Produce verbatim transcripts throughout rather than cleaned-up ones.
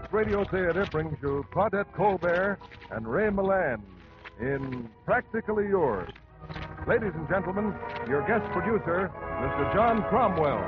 Radio Theater brings you Claudette Colbert and Ray Milland in Practically Yours. Ladies and gentlemen, your guest producer, Mister John Cromwell.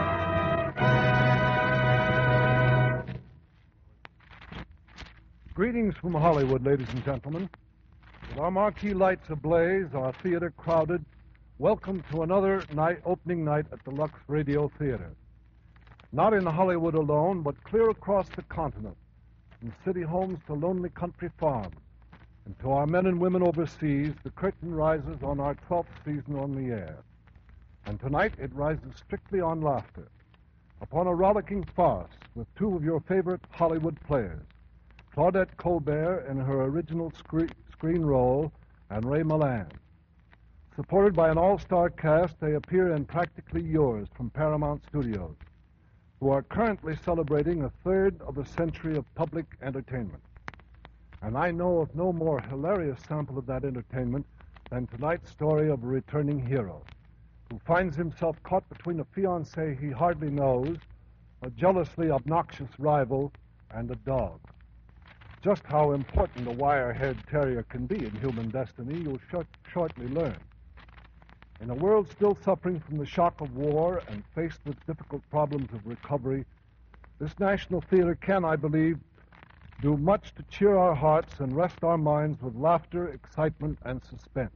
Greetings from Hollywood, ladies and gentlemen. With our marquee lights ablaze, our theater crowded, welcome to another night, opening night at the Lux Radio Theater. Not in Hollywood alone, but clear across the continent, from city homes to lonely country farms. And to our men and women overseas, the curtain rises on our twelfth season on the air. And tonight it rises strictly on laughter, upon a rollicking farce with two of your favorite Hollywood players, Claudette Colbert in her original screen, screen role, and Ray Milland. Supported by an all-star cast, they appear in Practically Yours from Paramount Studios, who are currently celebrating a third of a century of public entertainment. And I know of no more hilarious sample of that entertainment than tonight's story of a returning hero who finds himself caught between a fiancée he hardly knows, a jealously obnoxious rival, and a dog. Just how important a wire-haired terrier can be in human destiny, you'll sh- shortly learn. In a world still suffering from the shock of war and faced with difficult problems of recovery, this National Theater can, I believe, do much to cheer our hearts and rest our minds with laughter, excitement, and suspense.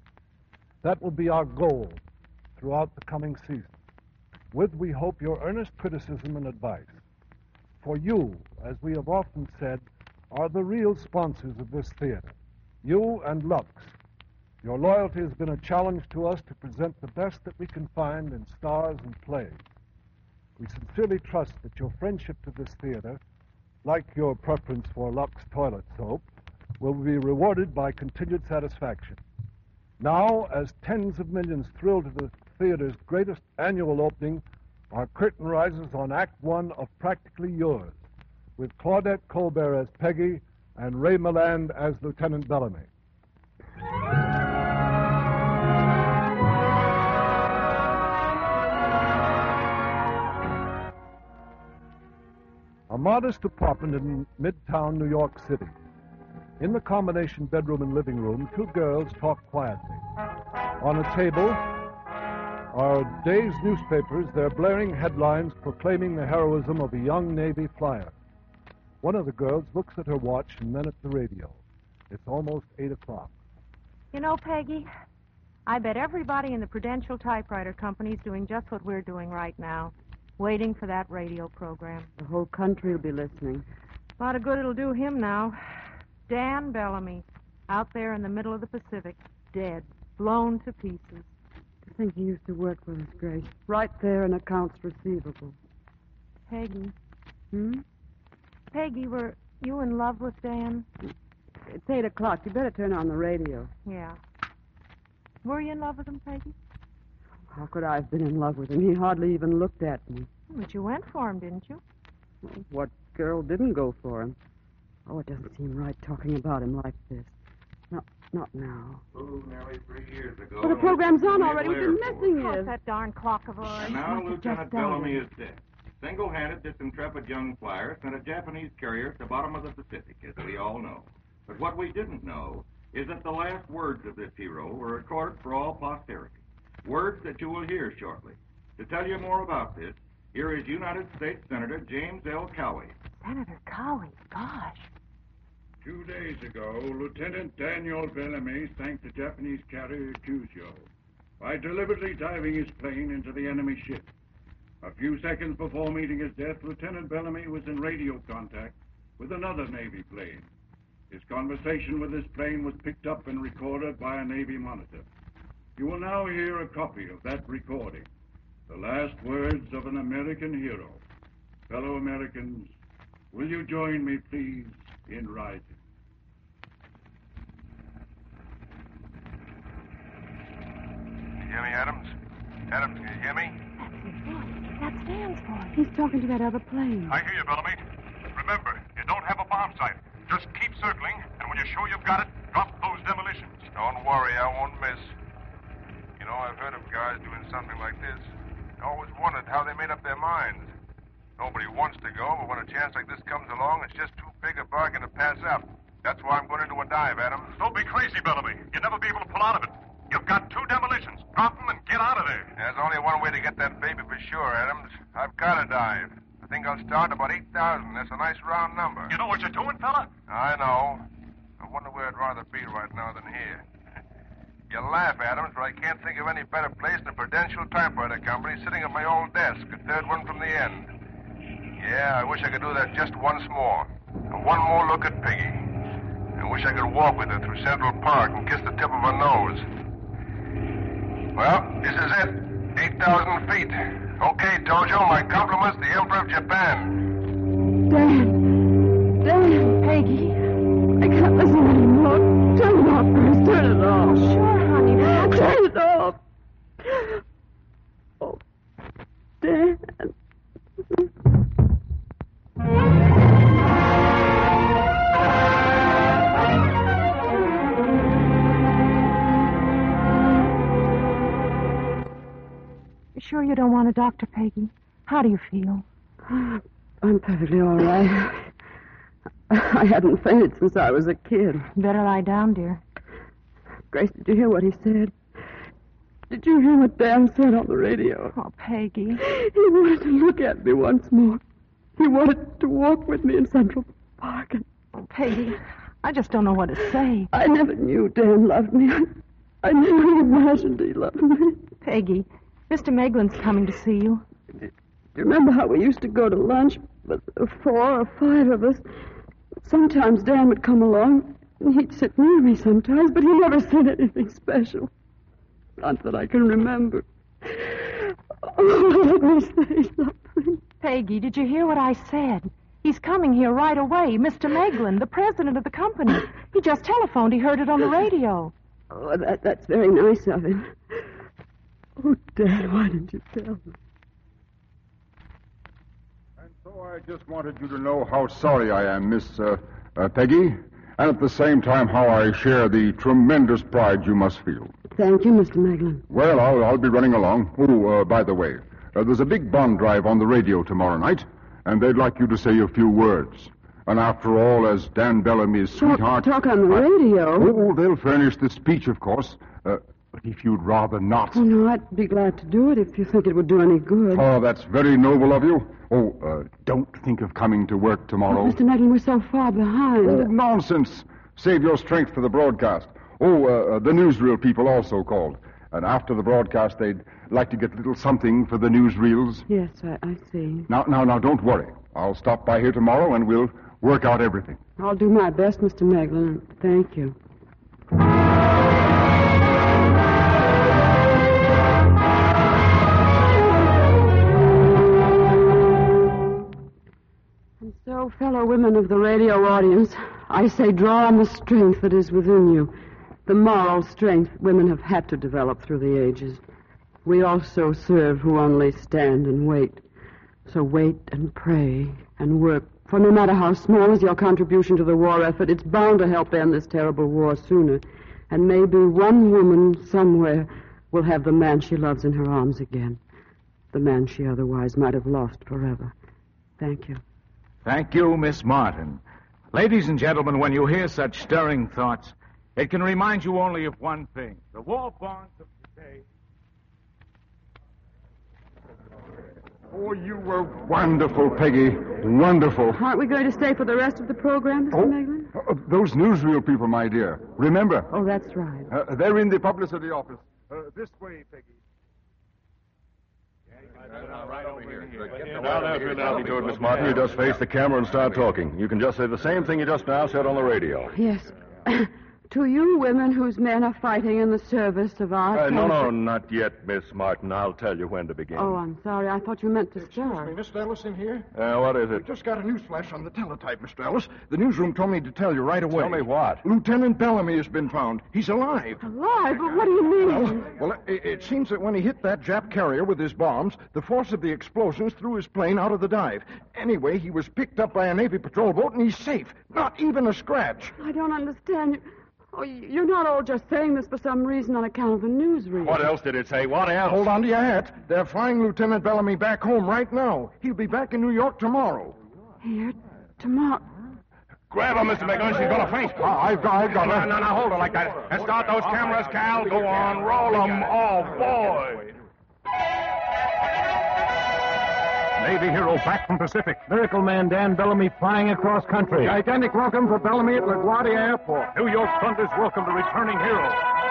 That will be our goal throughout the coming season, with, we hope, your earnest criticism and advice. For you, as we have often said, are the real sponsors of this theater, you and Lux. Your loyalty has been a challenge to us to present the best that we can find in stars and plays. We sincerely trust that your friendship to this theater, like your preference for Lux toilet soap, will be rewarded by continued satisfaction. Now, as tens of millions thrill to the theater's greatest annual opening, our curtain rises on Act One of Practically Yours, with Claudette Colbert as Peggy and Ray Milland as Lieutenant Bellamy. A modest apartment in Midtown New York City. In the combination bedroom and living room, two girls talk quietly. On a table are day's newspapers, their blaring headlines proclaiming the heroism of a young Navy flyer. One of the girls looks at her watch and then at the radio. It's almost eight o'clock. You know, Peggy, I bet everybody in the Prudential Typewriter Company is doing just what we're doing right now, waiting for that radio program. The whole country will be listening. A lot of good it'll do him now. Dan Bellamy, out there in the middle of the Pacific, dead, blown to pieces. To think he used to work with us, Grace. Right there in accounts receivable. Peggy. Hmm? Peggy, were you in love with Dan? It's eight o'clock. You better turn on the radio. Yeah. Were you in love with him, Peggy? How could I have been in love with him? He hardly even looked at me. But you went for him, didn't you? Well, what girl didn't go for him? Oh, it doesn't seem right talking about him like this. Not, not now. Oh, nearly three years ago. Well, the program's on already. We've been missing What's it. that darn clock of ours? And now Must have Lieutenant just Bellamy died. is dead. Single-handed, this intrepid young flyer sent a Japanese carrier to the bottom of the Pacific, as we all know. But what we didn't know is that the last words of this hero were recorded for all posterity. Words that you will hear shortly. To tell you more about this, here is United States Senator James L. Cowie. Senator Cowie, gosh. Two days ago, Lieutenant Daniel Bellamy sank the Japanese carrier Kyushu by deliberately diving his plane into the enemy ship. A few seconds before meeting his death, Lieutenant Bellamy was in radio contact with another Navy plane. His conversation with this plane was picked up and recorded by a Navy monitor. You will now hear a copy of that recording. The last words of an American hero. Fellow Americans, will you join me, please, in rising? You hear me, Adams? Adams, can you hear me? That's Dan's voice. He's talking to that other plane. I hear you, Bellamy. Remember, you don't have a bomb sight. Just keep circling, and when you're sure you've got it, drop those demolitions. Don't worry, I won't miss. You know, I've heard of guys doing something like this. I always wondered how they made up their minds. Nobody wants to go, but when a chance like this comes along, it's just too big a bargain to pass up. That's why I'm going into a dive, Adams. Don't be crazy, Bellamy. You'll never be able to pull out of it. You've got two demolitions. Drop them and get out of there. There's only one way to get that baby for sure, Adams. I've got to dive. I think I'll start about eight thousand. That's a nice round number. You know what you're doing, fella? I know. I wonder where I'd rather be right now than here. You laugh, Adams, but I can't think of any better place than Prudential Typewriter Company, sitting at my old desk, a third one from the end. Yeah, I wish I could do that just once more. And one more look at Peggy. I wish I could walk with her through Central Park and kiss the tip of her nose. Well, this is it. eight thousand feet. Okay, Tojo, my compliments to the Emperor of Japan. Dan. Dan. Peggy. I can't listen anymore. Turn it off first. Turn it off. Sure, honey. That's Turn it off. Oh, Dan. You sure you don't want a doctor, Peggy? How do you feel? I'm perfectly all right. I hadn't fainted since I was a kid. Better lie down, dear. Grace, did you hear what he said? Did you hear what Dan said on the radio? Oh, Peggy. He wanted to look at me once more. He wanted to walk with me in Central Park. And Oh, Peggy, I just don't know what to say. I never knew Dan loved me. I, I never imagined he loved me. Peggy, Mister Meglin's coming to see you. Do you remember how we used to go to lunch? With four or five of us. Sometimes Dan would come along, and he'd sit near me sometimes, but he never said anything special. Not that I can remember. Oh, let me say something. Peggy, did you hear what I said? He's coming here right away. Mister Meglin, the president of the company. He just telephoned. He heard it on the radio. Oh, that, that's very nice of him. Oh, Dan, why didn't you tell me? And so I just wanted you to know how sorry I am, Miss uh, uh, Peggy, and at the same time how I share the tremendous pride you must feel. Thank you, Mister Meglin. Well, I'll, I'll be running along. Oh, uh, by the way, uh, there's a big bond drive on the radio tomorrow night, and they'd like you to say a few words. And after all, as Dan Bellamy's Talk, sweetheart... talk on the I- radio? Oh, they'll furnish the speech, of course. Uh, but if you'd rather not... Oh, no, I'd be glad to do it if you think it would do any good. Oh, that's very noble of you. Oh, uh, don't think of coming to work tomorrow. But Mister Meglin, we're so far behind. Oh, nonsense. Save your strength for the broadcast. Oh, uh, uh, the newsreel people also called. And after the broadcast, they'd like to get a little something for the newsreels. Yes, I, I see. Now, now, now, don't worry. I'll stop by here tomorrow, and we'll work out everything. I'll do my best, Mister Meglin. Thank you. And so, fellow women of the radio audience, I say draw on the strength that is within you, the moral strength women have had to develop through the ages. We also serve who only stand and wait. So wait and pray and work, for no matter how small is your contribution to the war effort, it's bound to help end this terrible war sooner. And maybe one woman somewhere will have the man she loves in her arms again, the man she otherwise might have lost forever. Thank you. Thank you, Miss Martin. Ladies and gentlemen, when you hear such stirring thoughts, it can remind you only of one thing. The war bonds of today... Oh, you were wonderful, Peggy. Wonderful. Aren't we going to stay for the rest of the program, Mister Oh, Meglin? uh, those newsreel people, my dear. Remember, Oh, that's right. uh, they're in the publicity office. Uh, this way, Peggy. Now, now, if now be toward Miss Martin, you just face the camera and start talking. You can just say the same thing you just now said on the radio. Yes. To you women whose men are fighting in the service of our Uh, no, country. no, not yet, Miss Martin. I'll tell you when to begin. Oh, I'm sorry. I thought you meant to start. Mister Ellis in here? Uh, what is it? Just got a news flash on the teletype, Mister Ellis. The newsroom told me to tell you right away. Tell me what? Lieutenant Bellamy has been found. He's alive. Alive? But what do you mean? Well, well it, it seems that when he hit that Jap carrier with his bombs, the force of the explosions threw his plane out of the dive. Anyway, he was picked up by a Navy patrol boat, and he's safe. Not even a scratch. I don't understand. Oh, you're not all just saying this for some reason on account of the newsreel. What else did it say? What else? Hold on to your hat. They're flying Lieutenant Bellamy back home right now. He'll be back in New York tomorrow. Here, tomorrow. Grab her, Mister McGlynn. She's going to faint. Oh, I've got, I've got her. No, no, no, hold her like that. And start those cameras, Cal. Go on, roll them. Oh, boy. Navy hero back from Pacific. Miracle Man Dan Bellamy flying across country. Gigantic welcome for Bellamy at LaGuardia Airport. New York Thunder's welcome to returning hero.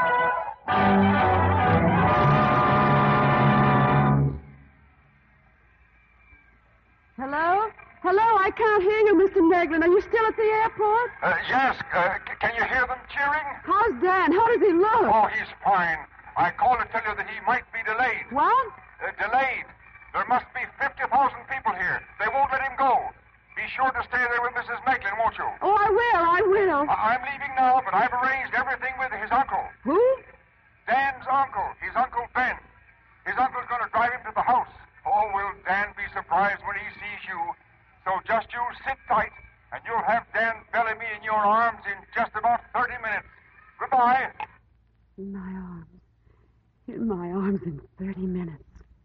Hello? Hello, I can't hear you, Mister Meglin. Are you still at the airport? Uh, yes, uh, c- can you hear them cheering? How's Dan? How does he look? Oh, he's fine. I called to tell you that he might be delayed. What? Uh, delayed. There must be fifty thousand people here. They won't let him go. Be sure to stay there with Missus Meglin, won't you? Oh, I will, I will. I- I'm leaving now, but I've arranged everything with his uncle. Who? Dan's uncle. His Uncle Ben. His uncle's going to drive him to the house. Oh, will Dan be surprised when he sees you? So just you sit tight, and you'll have Dan Bellamy in your arms in just about thirty minutes. Goodbye. In my arms. In my arms in thirty minutes.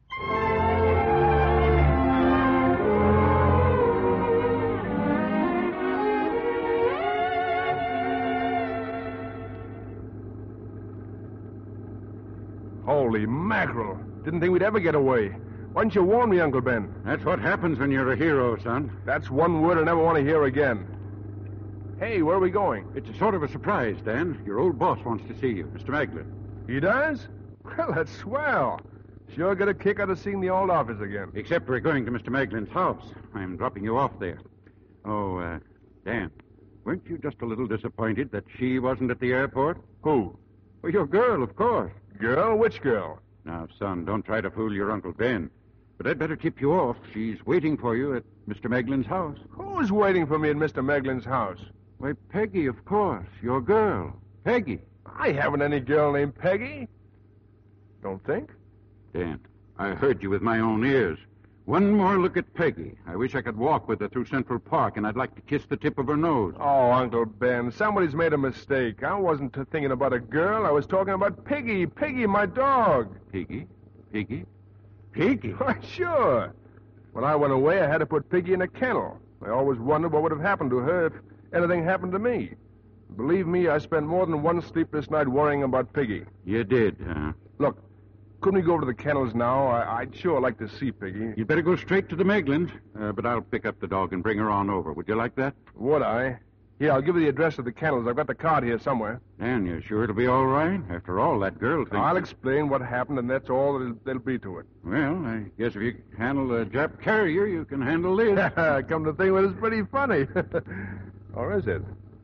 Holy mackerel. Didn't think we'd ever get away. Why didn't you warn me, Uncle Ben? That's what happens when you're a hero, son. That's one word I never want to hear again. Hey, where are we going? It's a sort of a surprise, Dan. Your old boss wants to see you, Mister Meglin. He does? Well, that's swell. Sure get a kick out of seeing the old office again. Except we're going to Mister Meglin's house. I'm dropping you off there. Oh, uh, Dan, weren't you just a little disappointed that she wasn't at the airport? Who? Well, your girl, of course. Girl? Which girl? Now, son, don't try to fool your Uncle Ben. But I'd better tip you off. She's waiting for you at Mister Meglin's house. Who's waiting for me at Mister Meglin's house? Why, Peggy, of course. Your girl. Peggy. I haven't any girl named Peggy. Don't think. Dan, I heard you with my own ears. One more look at Peggy. I wish I could walk with her through Central Park, and I'd like to kiss the tip of her nose. Oh, Uncle Ben, somebody's made a mistake. I wasn't t- thinking about a girl. I was talking about Piggy. Piggy, my dog. Piggy? Piggy? Piggy? Why, sure. When I went away, I had to put Piggy in a kennel. I always wondered what would have happened to her if anything happened to me. Believe me, I spent more than one sleepless night worrying about Piggy. You did, huh? Look, couldn't we go over to the kennels now? I- I'd sure like to see Piggy. You'd better go straight to the Meglins, uh, but I'll pick up the dog and bring her on over. Would you like that? Would I? Here, I'll give you the address of the kennels. I've got the card here somewhere. Dan, you sure it'll be all right? After all, that girl thinks... I'll explain what happened, and that's all there'll, there'll be to it. Well, I guess if you can handle the Jap carrier, you can handle this. Come to think of it, it's pretty funny. Or is it?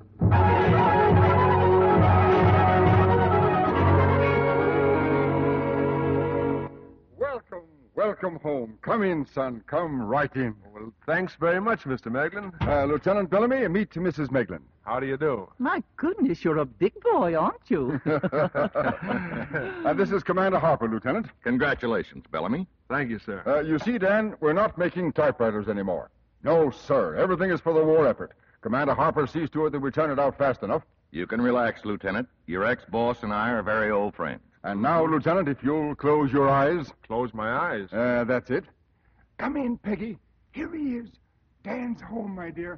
Welcome, welcome home. Come in, son. Come right in. Well, thanks very much, Mister Meglin. Uh, Lieutenant Bellamy, meet Missus Meglin. How do you do? My goodness, you're a big boy, aren't you? uh, this is Commander Harper, Lieutenant. Congratulations, Bellamy. Thank you, sir. Uh, you see, Dan, we're not making typewriters anymore. No, sir. Everything is for the war effort. Commander Harper sees to it that we turn it out fast enough. You can relax, Lieutenant. Your ex-boss and I are very old friends. And now, Lieutenant, if you'll close your eyes. Close my eyes? Uh, that's it. Come in, Peggy. Here he is. Dan's home, my dear.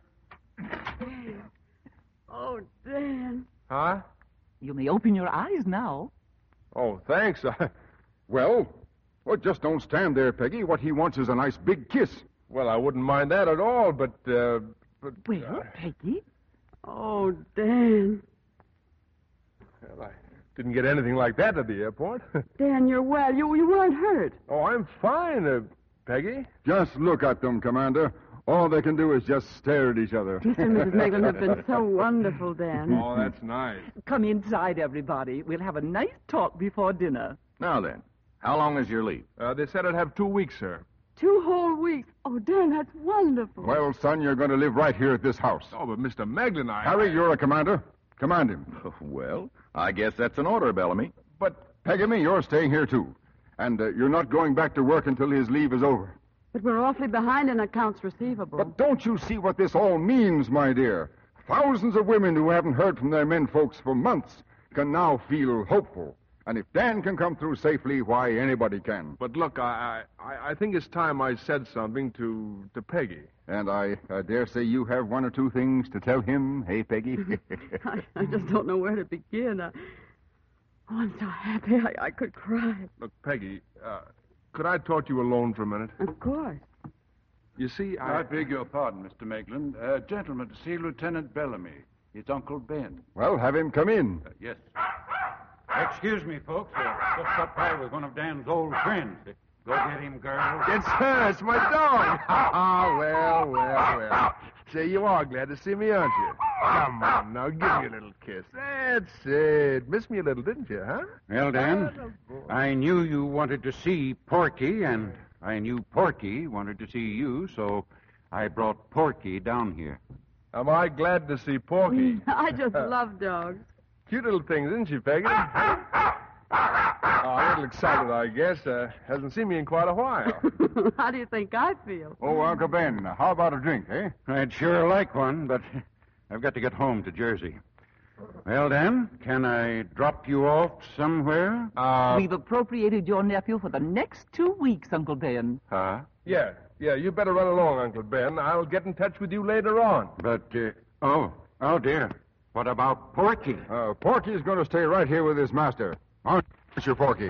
Oh, Dan. Huh? You may open your eyes now. Oh, thanks. Well, well, just don't stand there, Peggy. What he wants is a nice big kiss. Well, I wouldn't mind that at all, but, uh... But, well, uh, Peggy? Oh, Dan. Well, I didn't get anything like that at the airport. Dan, you're well. You, you weren't hurt. Oh, I'm fine, uh, Peggy. Just look at them, Commander. All they can do is just stare at each other. Mister and Missus Meglin have been so wonderful, Dan. Oh, that's nice. Come inside, everybody. We'll have a nice talk before dinner. Now then, how long is your leave? Uh, they said I'd have two weeks, sir. Two whole weeks. Oh, Dan, that's wonderful. Well, son, you're going to live right here at this house. Oh, but Mister Meglin, I... Harry, you're a commander. Command him. Well, I guess that's an order, Bellamy. But, Peggy, you're staying here, too. And uh, you're not going back to work until his leave is over. But we're awfully behind in accounts receivable. But don't you see what this all means, my dear? Thousands of women who haven't heard from their men folks for months can now feel hopeful. And if Dan can come through safely, why, anybody can. But look, I I, I think it's time I said something to, to Peggy. And I, I dare say you have one or two things to tell him, hey, Peggy? I, I just don't know where to begin. I, oh, I'm so happy I, I could cry. Look, Peggy, uh, could I talk to you alone for a minute? Of course. You see, I... I beg your pardon, Mister Maitland. A gentleman to see Lieutenant Bellamy. It's Uncle Ben. Well, have him come in. Uh, yes. Excuse me, folks. Uh, just stopped by with one of Dan's old friends. Go get him, girl. It's her. It's my dog. Ah, well, well, well. Say, you are glad to see me, aren't you? Come on, now, give me a little kiss. That's it. Missed me a little, didn't you, huh? Well, Dan, I knew you wanted to see Porky, and I knew Porky wanted to see you, so I brought Porky down here. Am I glad to see Porky? I just love dogs. Cute little things, isn't she, Peggy? Oh, a little excited, I guess. Uh, hasn't seen me in quite a while. How do you think I feel? Oh, Uncle Ben, how about a drink, eh? I'd sure like one, but I've got to get home to Jersey. Well, Dan, can I drop you off somewhere? Uh, We've appropriated your nephew for the next two weeks, Uncle Ben. Huh? Yeah, yeah, you better run along, Uncle Ben. I'll get in touch with you later on. But, uh, oh, oh, dear. What about Porky? Uh, Porky's going to stay right here with his master. Aren't you, Porky?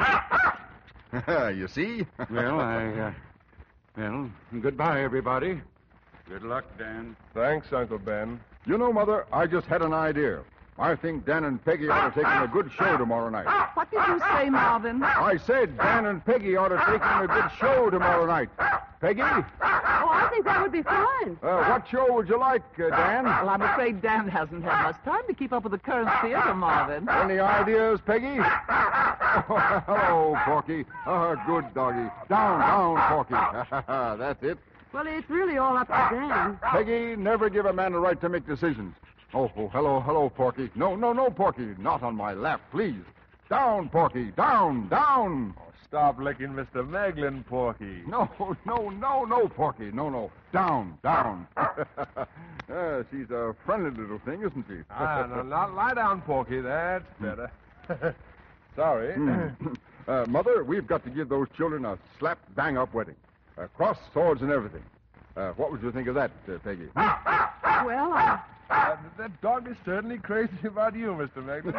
You see? Well, I, uh, well, goodbye, everybody. Good luck, Dan. Thanks, Uncle Ben. You know, Mother, I just had an idea. I think Dan and Peggy ought to take in a good show tomorrow night. What did you say, Marvin? I said Dan and Peggy ought to take in a good show tomorrow night. Peggy? Oh, I think that would be fine. Uh, what show would you like, uh, Dan? Well, I'm afraid Dan hasn't had much time to keep up with the current theater, Marvin. Any ideas, Peggy? Oh, hello, Porky. Oh, good doggy. Down, down, Porky. That's it. Well, it's really all up to Dan. Peggy, never give a man the right to make decisions. Oh, oh, hello, hello, Porky. No, no, no, Porky. Not on my lap, please. Down, Porky. Down, down. Oh, stop licking Mister Meglin, Porky. No, no, no, no, Porky. No, no. Down, down. uh, she's a friendly little thing, isn't she? ah, no, not lie down, Porky. That's better. Sorry. Mm. uh, Mother, we've got to give those children a slap bang-up wedding. Uh, cross swords and everything. Uh, what would you think of that, uh, Peggy? Well, I... Uh, that dog is certainly crazy about you, Mister Meglin.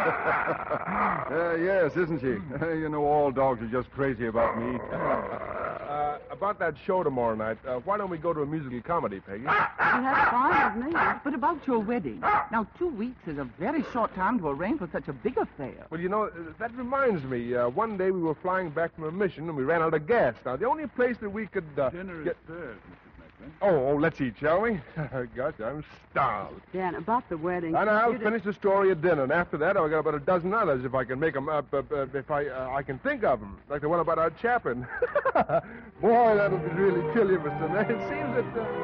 uh, yes, isn't she? You know, all dogs are just crazy about me. uh, about that show tomorrow night, uh, why don't we go to a musical comedy, Peggy? Well, that's fine with me. But about your wedding. Now, two weeks is a very short time to arrange for such a big affair. Well, you know, uh, that reminds me. Uh, one day we were flying back from a mission and we ran out of gas. Now, the only place that we could... Uh, Dinner get... is served, Mister Meglin. Oh, oh, let's eat, shall we? Gosh, I'm starved. Dan, about the wedding... And I'll you finish the story at dinner, and after that I've got about a dozen others if I can make them up, uh, uh, if I uh, I can think of them, like the one about our chaplain. Boy, that'll really kill you, Mister Man. It seems that... Uh...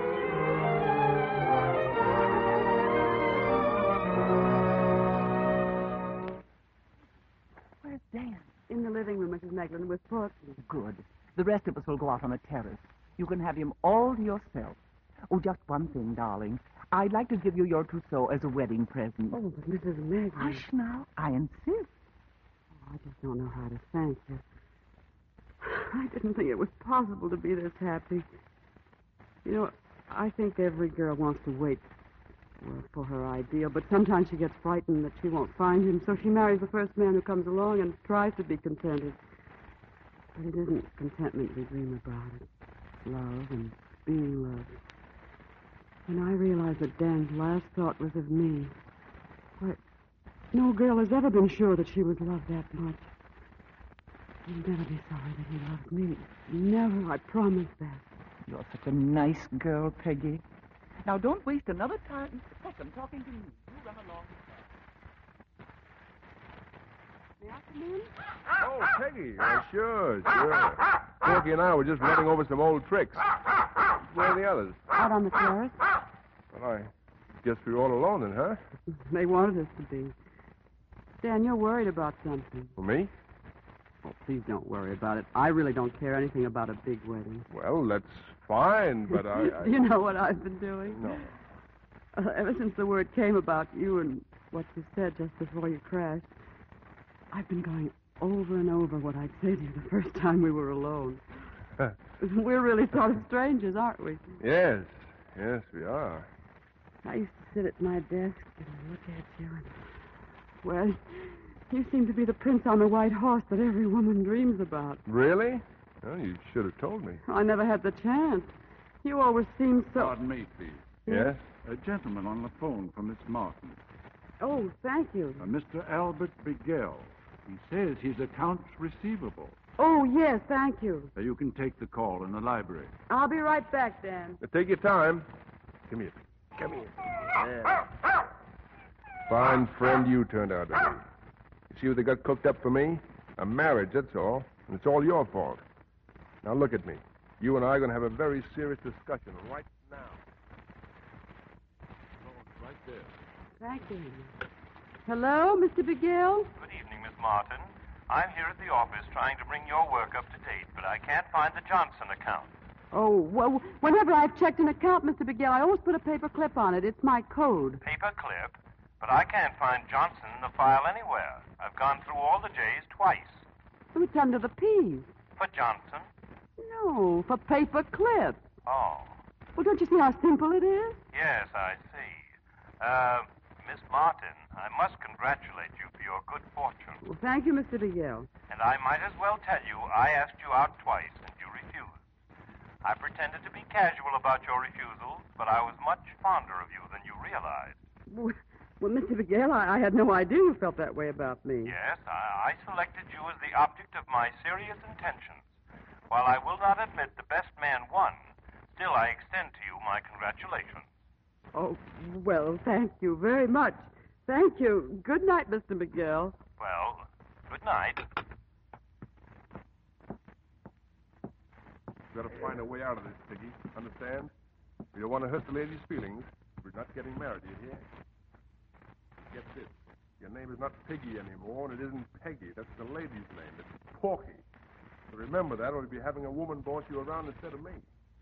Where's Dan? In the living room, Missus Meglin, with Porky. Good. The rest of us will go out on the terrace. You can have him all to yourself. Oh, just one thing, darling. I'd like to give you your trousseau as a wedding present. Oh, but Missus Meglin... Hush now. I insist. Oh, I just don't know how to thank you. I didn't think it was possible to be this happy. You know, I think every girl wants to wait well, for her ideal, but sometimes she gets frightened that she won't find him, so she marries the first man who comes along and tries to be contented. But it isn't contentment we dream about. It's love and being loved. And I realized that Dan's last thought was of me. Why, no girl has ever been sure that she was loved that much. He'll never be sorry that he loved me. Never, I promise that. You're such a nice girl, Peggy. Now, don't waste another time second talking to me. You run along. May I come in? Oh, Peggy. Uh, sure, sure. Porky and I were just running over some old tricks. Where are the others? Out on the terrace. Well, I guess we were all alone then, huh? They wanted us to be. Dan, you're worried about something. For me? Oh, please don't worry about it. I really don't care anything about a big wedding. Well, that's fine, but I... I... Do you know what I've been doing? No. Uh, ever since the word came about you and what you said just before you crashed, I've been going over and over what I'd say to you the first time we were alone. We're really sort of strangers, aren't we? Yes, yes, we are. I used to sit at my desk and look at you and, well, you seem to be the prince on the white horse that every woman dreams about. Really? Well, you should have told me. I never had the chance. You always seemed so... Pardon me, please. Yes? A gentleman on the phone from Miss Martin. Oh, thank you. Uh, Mister Albert Bigell. He says his account's receivable. Oh, yes, thank you. Uh, you can take the call in the library. I'll be right back, Dan. Now, take your time. Come here. Come here. Yeah. Fine friend you turned out to be. You see what they got cooked up for me? A marriage, that's all. And it's all your fault. Now look at me. You and I are going to have a very serious discussion right now. Oh, right there. Thank you. Hello, Mister Bigell? Good evening, Miss Martin. I'm here at the office trying to bring your work up to date, but I can't find the Johnson account. Oh, well, whenever I've checked an account, Mister Bigell, I always put a paper clip on it. It's my code. Paper clip? But I can't find Johnson in the file anywhere. I've gone through all the J's twice. Oh, it's under the P's. For Johnson? No, for paper clip. Oh. Well, don't you see how simple it is? Yes, I see. Uh, Miss Martin, I must congratulate you for your good fortune. Well, thank you, Mister Bigell. And I might as well tell you I asked you out twice and you refused. I pretended to be casual about your refusals, but I was much fonder of you than you realized. Well, well Mister Bigell, I, I had no idea you felt that way about me. Yes, I, I selected you as the object of my serious intentions. While I will not admit the best man won, still I extend to you my congratulations. Oh, well, thank you very much. Thank you. Good night, Mister Bigell. Well, good night. We've got to find a way out of this, Piggy. Understand? We don't want to hurt the lady's feelings. We're not getting married, you hear? Get this. Your name is not Piggy anymore, and it isn't Peggy. That's the lady's name. It's Porky. So remember that, or you'll be having a woman boss you around instead of me.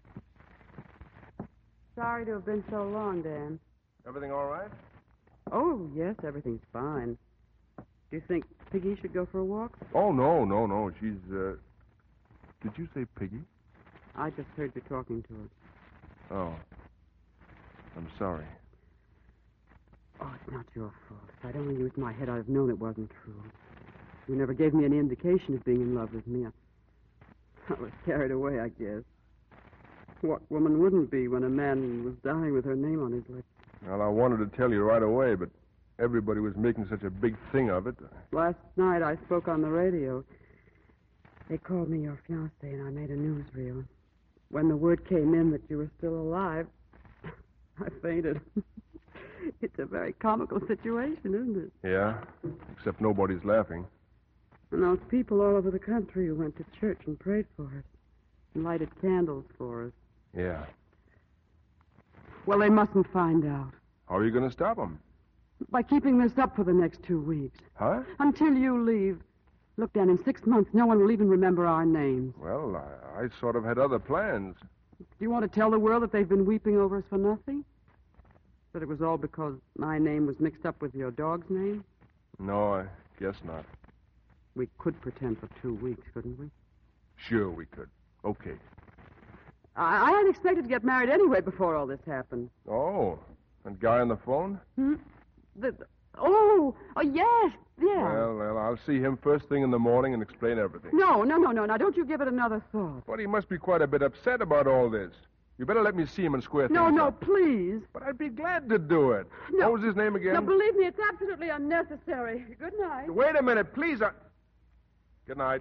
Sorry to have been so long, Dan. Everything all right? Oh, yes, everything's fine. Do you think Piggy should go for a walk? Oh, no, no, no. She's, uh... Did you say Piggy? I just heard you talking to her. Oh. I'm sorry. Oh, it's not your fault. If I'd only used my head, I'd have known it wasn't true. You never gave me any indication of being in love with me. I, I was carried away, I guess. What woman wouldn't be when a man was dying with her name on his lips? Well, I wanted to tell you right away, but everybody was making such a big thing of it. Last night I spoke on the radio. They called me your fiancé, and I made a newsreel. When the word came in that you were still alive, I fainted. It's a very comical situation, isn't it? Yeah, except nobody's laughing. And those people all over the country who went to church and prayed for us and lighted candles for us. Yeah. Well, they mustn't find out. How are you going to stop them? By keeping this up for the next two weeks. Huh? Until you leave. Look, Dan, in six months, no one will even remember our names. Well, I, I sort of had other plans. Do you want to tell the world that they've been weeping over us for nothing? That it was all because my name was mixed up with your dog's name? No, I guess not. We could pretend for two weeks, couldn't we? Sure we could. Okay. I, I had expected to get married anyway before all this happened. Oh, that guy on the phone? Hmm? The, oh, oh, yes, yeah. Well, well, I'll see him first thing in the morning and explain everything. No, no, no, no. Now, don't you give it another thought. But he must be quite a bit upset about all this. You better let me see him and square things No, no, up. please. But I'd be glad to do it. No. What was his name again? No, believe me, it's absolutely unnecessary. Good night. Wait a minute, please. I... Good night.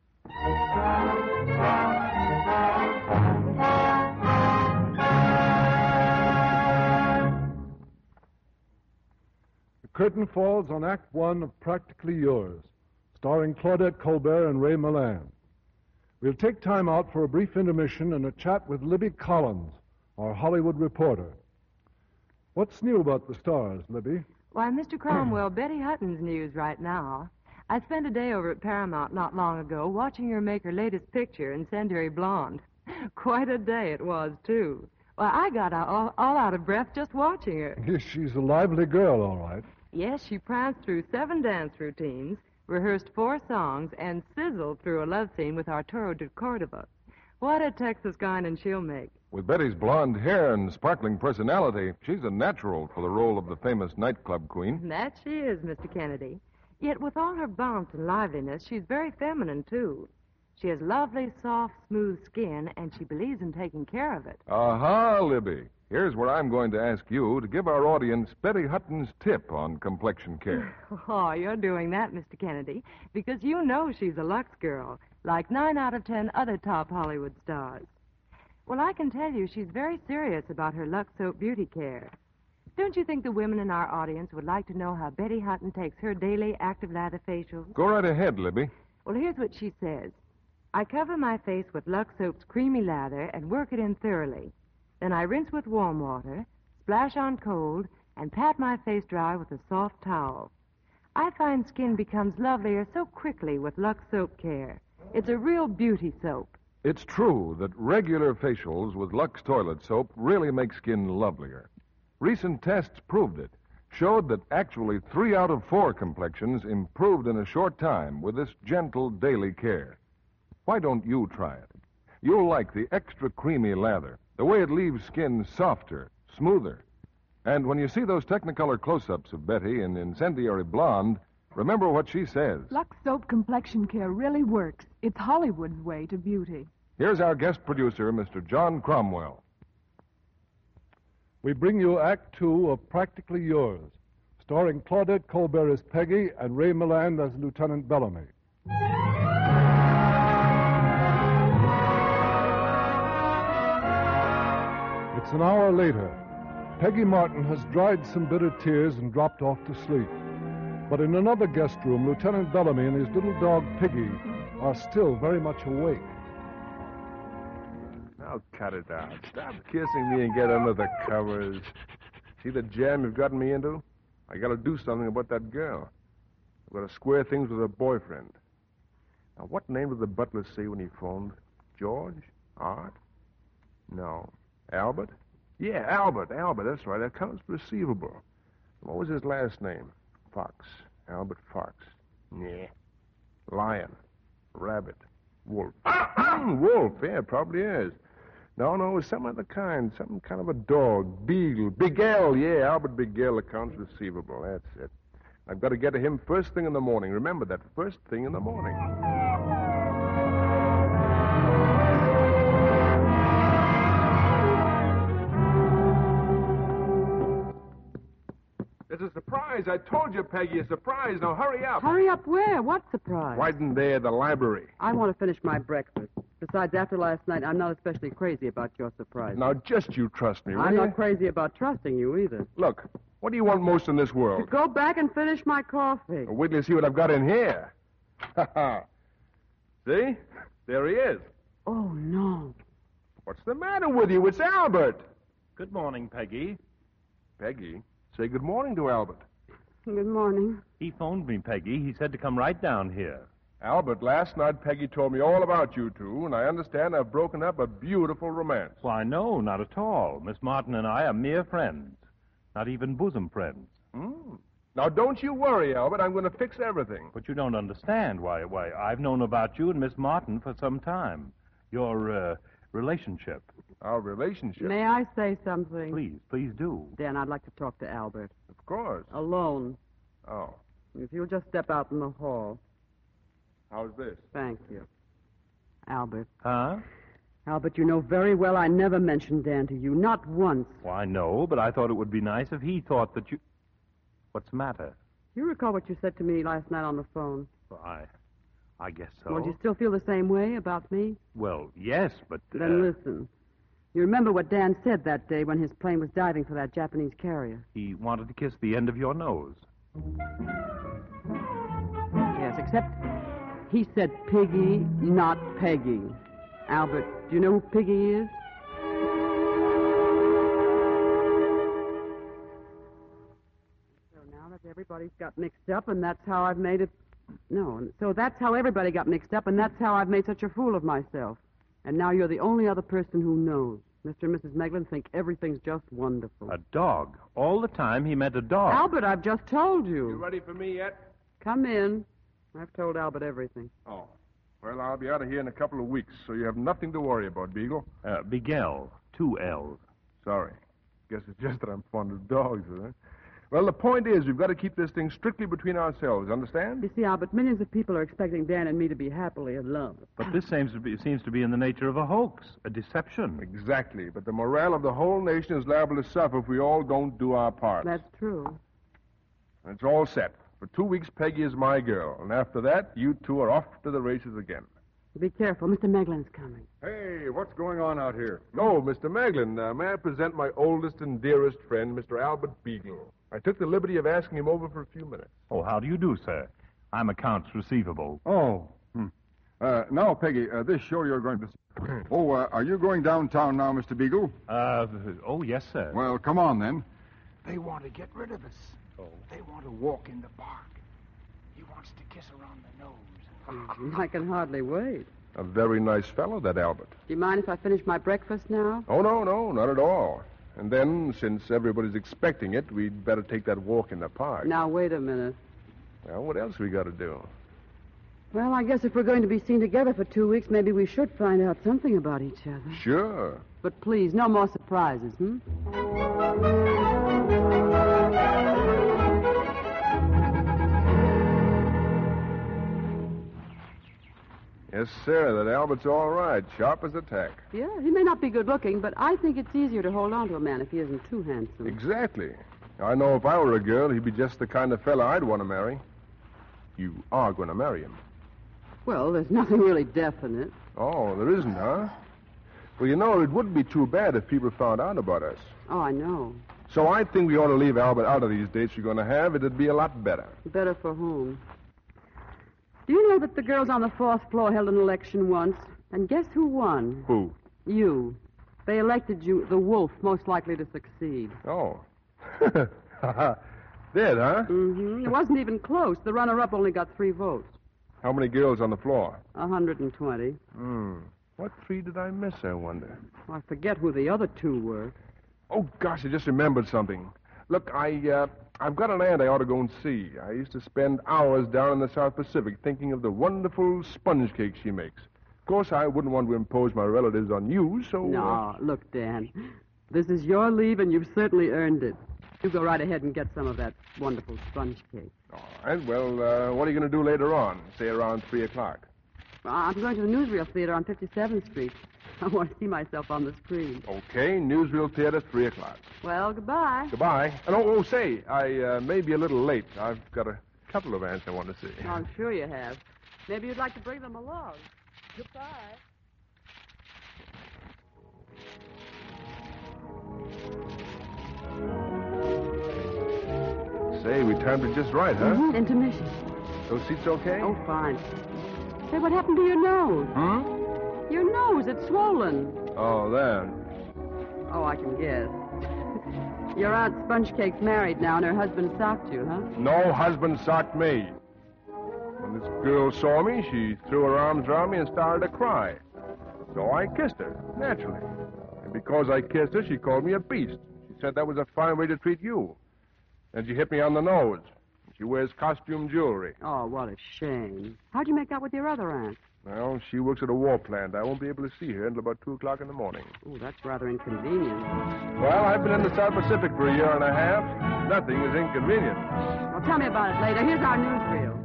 The curtain falls on Act One of Practically Yours, starring Claudette Colbert and Ray Milland. We'll take time out for a brief intermission and a chat with Libby Collins, our Hollywood reporter. What's new about the stars, Libby? Why, Mister Cromwell, Betty Hutton's news right now. I spent a day over at Paramount not long ago watching her make her latest picture, Incendiary Blonde. Quite a day it was, too. Well, I got all, all out of breath just watching her. Yes, she's a lively girl, all right. Yes, she pranced through seven dance routines, rehearsed four songs, and sizzled through a love scene with Arturo de Cordova. What a Texas garden she'll make. With Betty's blonde hair and sparkling personality, she's a natural for the role of the famous nightclub queen. That she is, Mister Kennedy. Yet with all her bounce and liveliness, she's very feminine, too. She has lovely, soft, smooth skin, and she believes in taking care of it. Aha, Libby. Here's where I'm going to ask you to give our audience Betty Hutton's tip on complexion care. Oh, you're doing that, Mister Kennedy, because you know she's a Lux girl, like nine out of ten other top Hollywood stars. Well, I can tell you she's very serious about her Lux Soap beauty care. Don't you think the women in our audience would like to know how Betty Hutton takes her daily active lather facials? Go right ahead, Libby. Well, here's what she says. I cover my face with Lux Soap's creamy lather and work it in thoroughly. Then I rinse with warm water, splash on cold, and pat my face dry with a soft towel. I find skin becomes lovelier so quickly with Lux Soap care. It's a real beauty soap. It's true that regular facials with Lux toilet soap really make skin lovelier. Recent tests proved it, showed that actually three out of four complexions improved in a short time with this gentle daily care. Why don't you try it? You'll like the extra creamy lather, the way it leaves skin softer, smoother. And when you see those Technicolor close-ups of Betty in Incendiary Blonde, remember what she says. Lux Soap complexion care really works. It's Hollywood's way to beauty. Here's our guest producer, Mister John Cromwell. We bring you Act Two of Practically Yours, starring Claudette Colbert as Peggy and Ray Milland as Lieutenant Bellamy. It's an hour later. Peggy Martin has dried some bitter tears and dropped off to sleep. But in another guest room, Lieutenant Bellamy and his little dog, Piggy, are still very much awake. Now cut it out. Stop kissing me and get under the covers. See the jam you've gotten me into? I gotta do something about that girl. I've gotta square things with her boyfriend. Now, what name did the butler say when he phoned? George? Art? No. Albert? Yeah, Albert. Albert, that's right. Accounts receivable. What was his last name? Fox. Albert Fox. Yeah. Lion. Rabbit. Wolf. Wolf, yeah, probably is. No, no, it was some other kind. Some kind of a dog. Beagle. Big L, yeah, Albert Big L, accounts receivable. That's it. I've got to get to him first thing in the morning. Remember that, first thing in the morning. It's a surprise. I told you, Peggy, a surprise. Now hurry up. Hurry up where? What surprise? Right in there, the library. I want to finish my breakfast. Besides, after last night, I'm not especially crazy about your surprise. Now, just you trust me, will I'm you? not crazy about trusting you either. Look, what do you want most in this To world? go back and finish my coffee. Well, wait till you see what I've got in here. See? There he is. Oh, no. What's the matter with you? It's Albert. Good morning, Peggy. Peggy? Say good morning to Albert. Good morning. He phoned me, Peggy. He said to come right down here. Albert, last night Peggy told me all about you two, and I understand I've broken up a beautiful romance. Why, no, not at all. Miss Martin and I are mere friends. Not even bosom friends. Hmm. Now, don't you worry, Albert. I'm going to fix everything. But you don't understand why. Why, I've known about you and Miss Martin for some time. Your, uh, relationship. Our relationship? May I say something? Please, please do. Dan, I'd like to talk to Albert. Of course. Alone. Oh. If you'll just step out in the hall. How's this? Thank you. Albert. Huh? Albert, you know very well I never mentioned Dan to you. Not once. Why, no, but I thought it would be nice if he thought that you... What's the matter? You recall what you said to me last night on the phone? Well, I... I guess so. Well, do you still feel the same way about me? Well, yes, but... Uh... Then listen. You remember what Dan said that day when his plane was diving for that Japanese carrier? He wanted to kiss the end of your nose. Yes, except he said Piggy, not Peggy. Albert, do you know who Piggy is? So now that everybody's got mixed up, and that's how I've made it... No, so that's how everybody got mixed up, and that's how I've made such a fool of myself. And now you're the only other person who knows. Mister and Missus Meglin think everything's just wonderful. A dog. All the time he meant a dog. Albert, I've just told you. You ready for me yet? Come in. I've told Albert everything. Oh. Well, I'll be out of here in a couple of weeks, so you have nothing to worry about, Beagle. Uh, Beagle. Two L's. Sorry. Guess it's just that I'm fond of dogs, huh? Well, the point is, we've got to keep this thing strictly between ourselves, understand? You see, Albert, millions of people are expecting Dan and me to be happily in love. But this seems to be seems to be in the nature of a hoax, a deception. Exactly. But the morale of the whole nation is liable to suffer if we all don't do our part. That's true. It's all set. For two weeks, Peggy is my girl. And after that, you two are off to the races again. Be careful. Mister Meglin's coming. Hey, what's going on out here? Oh, Mister Meglin, uh, may I present my oldest and dearest friend, Mister Albert Beagle. I took the liberty of asking him over for a few minutes. Oh, how do you do, sir? I'm accounts receivable. Oh. Hmm. Uh, now, Peggy, uh, this show you're going to... Oh, uh, are you going downtown now, Mister Beagle? Uh, oh, yes, sir. Well, come on, then. They want to get rid of us. Oh. They want to walk in the park. He wants to kiss around the nose. I can hardly wait. A very nice fellow, that Albert. Do you mind if I finish my breakfast now? Oh, no, no, not at all. And then, since everybody's expecting it, we'd better take that walk in the park. Now, wait a minute. Well, what else we got to do? Well, I guess if we're going to be seen together for two weeks, maybe we should find out something about each other. Sure. But please, no more surprises, hmm? Yes, sir, that Albert's all right. Sharp as a tack. Yeah, he may not be good looking, but I think it's easier to hold on to a man if he isn't too handsome. Exactly. I know if I were a girl, he'd be just the kind of fella I'd want to marry. You are going to marry him. Well, there's nothing really definite. Oh, there isn't, huh? Well, you know, it wouldn't be too bad if people found out about us. Oh, I know. So I think we ought to leave Albert out of these dates you're going to have. It'd be a lot better. Better for whom? Do you know that the girls on the fourth floor held an election once? And guess who won? Who? You. They elected you the wolf most likely to succeed. Oh. Did, huh? Mm-hmm. It wasn't even close. The runner-up only got three votes. How many girls on the floor? A hundred and twenty. Hmm. What three did I miss, I wonder? I forget who the other two were. Oh, gosh, I just remembered something. Look, I, uh, I've got an aunt I ought to go and see. I used to spend hours down in the South Pacific thinking of the wonderful sponge cakes she makes. Of course, I wouldn't want to impose my relatives on you, so... No, uh... look, Dan. This is your leave, and you've certainly earned it. You go right ahead and get some of that wonderful sponge cake. All right, well, uh, what are you going to do later on? Say around three o'clock. I'm going to the Newsreel Theater on fifty-seventh Street. I want to see myself on the screen. Okay, Newsreel Theater, three o'clock. Well, goodbye. Goodbye. And, oh, oh, say, I uh, may be a little late. I've got a couple of aunts I want to see. Oh, I'm sure you have. Maybe you'd like to bring them along. Goodbye. Say, we timed it just right, huh? Mm-hmm. Intermission. Those seats okay? Oh, fine. Say, what happened to your nose? Hmm? Your nose, it's swollen. Oh, there. Oh, I can guess. Your Aunt Sponge Cake's married now, and her husband socked you, huh? No husband socked me. When this girl saw me, she threw her arms around me and started to cry. So I kissed her, naturally. And because I kissed her, she called me a beast. She said that was a fine way to treat you. And she hit me on the nose. She wears costume jewelry. Oh, what a shame. How'd you make out with your other aunt? Well, she works at a war plant. I won't be able to see her until about two o'clock in the morning. Oh, that's rather inconvenient. Well, I've been in the South Pacific for a year and a half. Nothing is inconvenient. Well, tell me about it later. Here's our newsreel.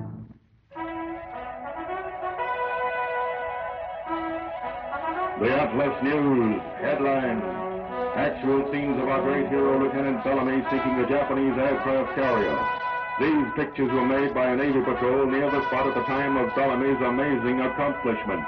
The Atlas News headlines. Actual scenes of our great hero, Lieutenant Bellamy, sinking a Japanese aircraft carrier. These pictures were made by a Navy patrol near the spot at the time of Bellamy's amazing accomplishment.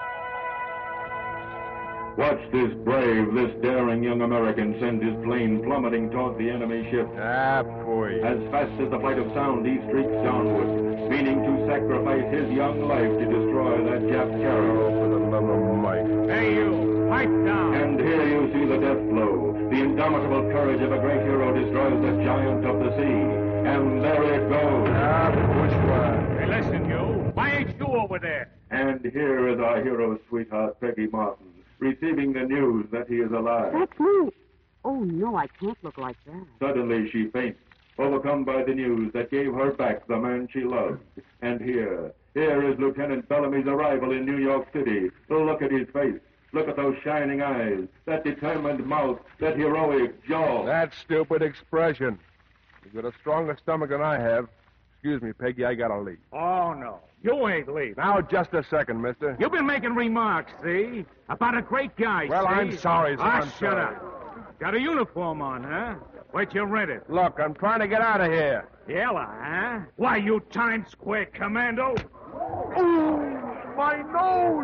Watch this brave, this daring young American send his plane plummeting toward the enemy ship. Ah, boy. As fast as the flight of sound, he streaks downward, meaning to sacrifice his young life to destroy that Jap carrier. Oh, for the love of Mike. Hey, you! Pipe down! And here you see the death blow. The indomitable courage of a great hero destroys the giant of the sea. And there it goes. Ah, bushwhack. Hey, listen, you. Why ain't you over there? And here is our hero's sweetheart, Peggy Martin, receiving the news that he is alive. That's me. Oh, no, I can't look like that. Suddenly she faints, overcome by the news that gave her back the man she loved. And here, here is Lieutenant Bellamy's arrival in New York City. Look at his face. Look at those shining eyes, that determined mouth, that heroic jaw. That stupid expression. You've got a stronger stomach than I have. Excuse me, Peggy, I gotta leave. Oh, no. You ain't leaving. Now, just a second, mister. You've been making remarks, see? About a great guy, Well, see? I'm sorry, sir. Ah, I'm shut sorry. up. Got a uniform on, huh? Where'd you rent it? Look, I'm trying to get out of here. Yellow, huh? Why, you Times Square commando? Oh, my nose!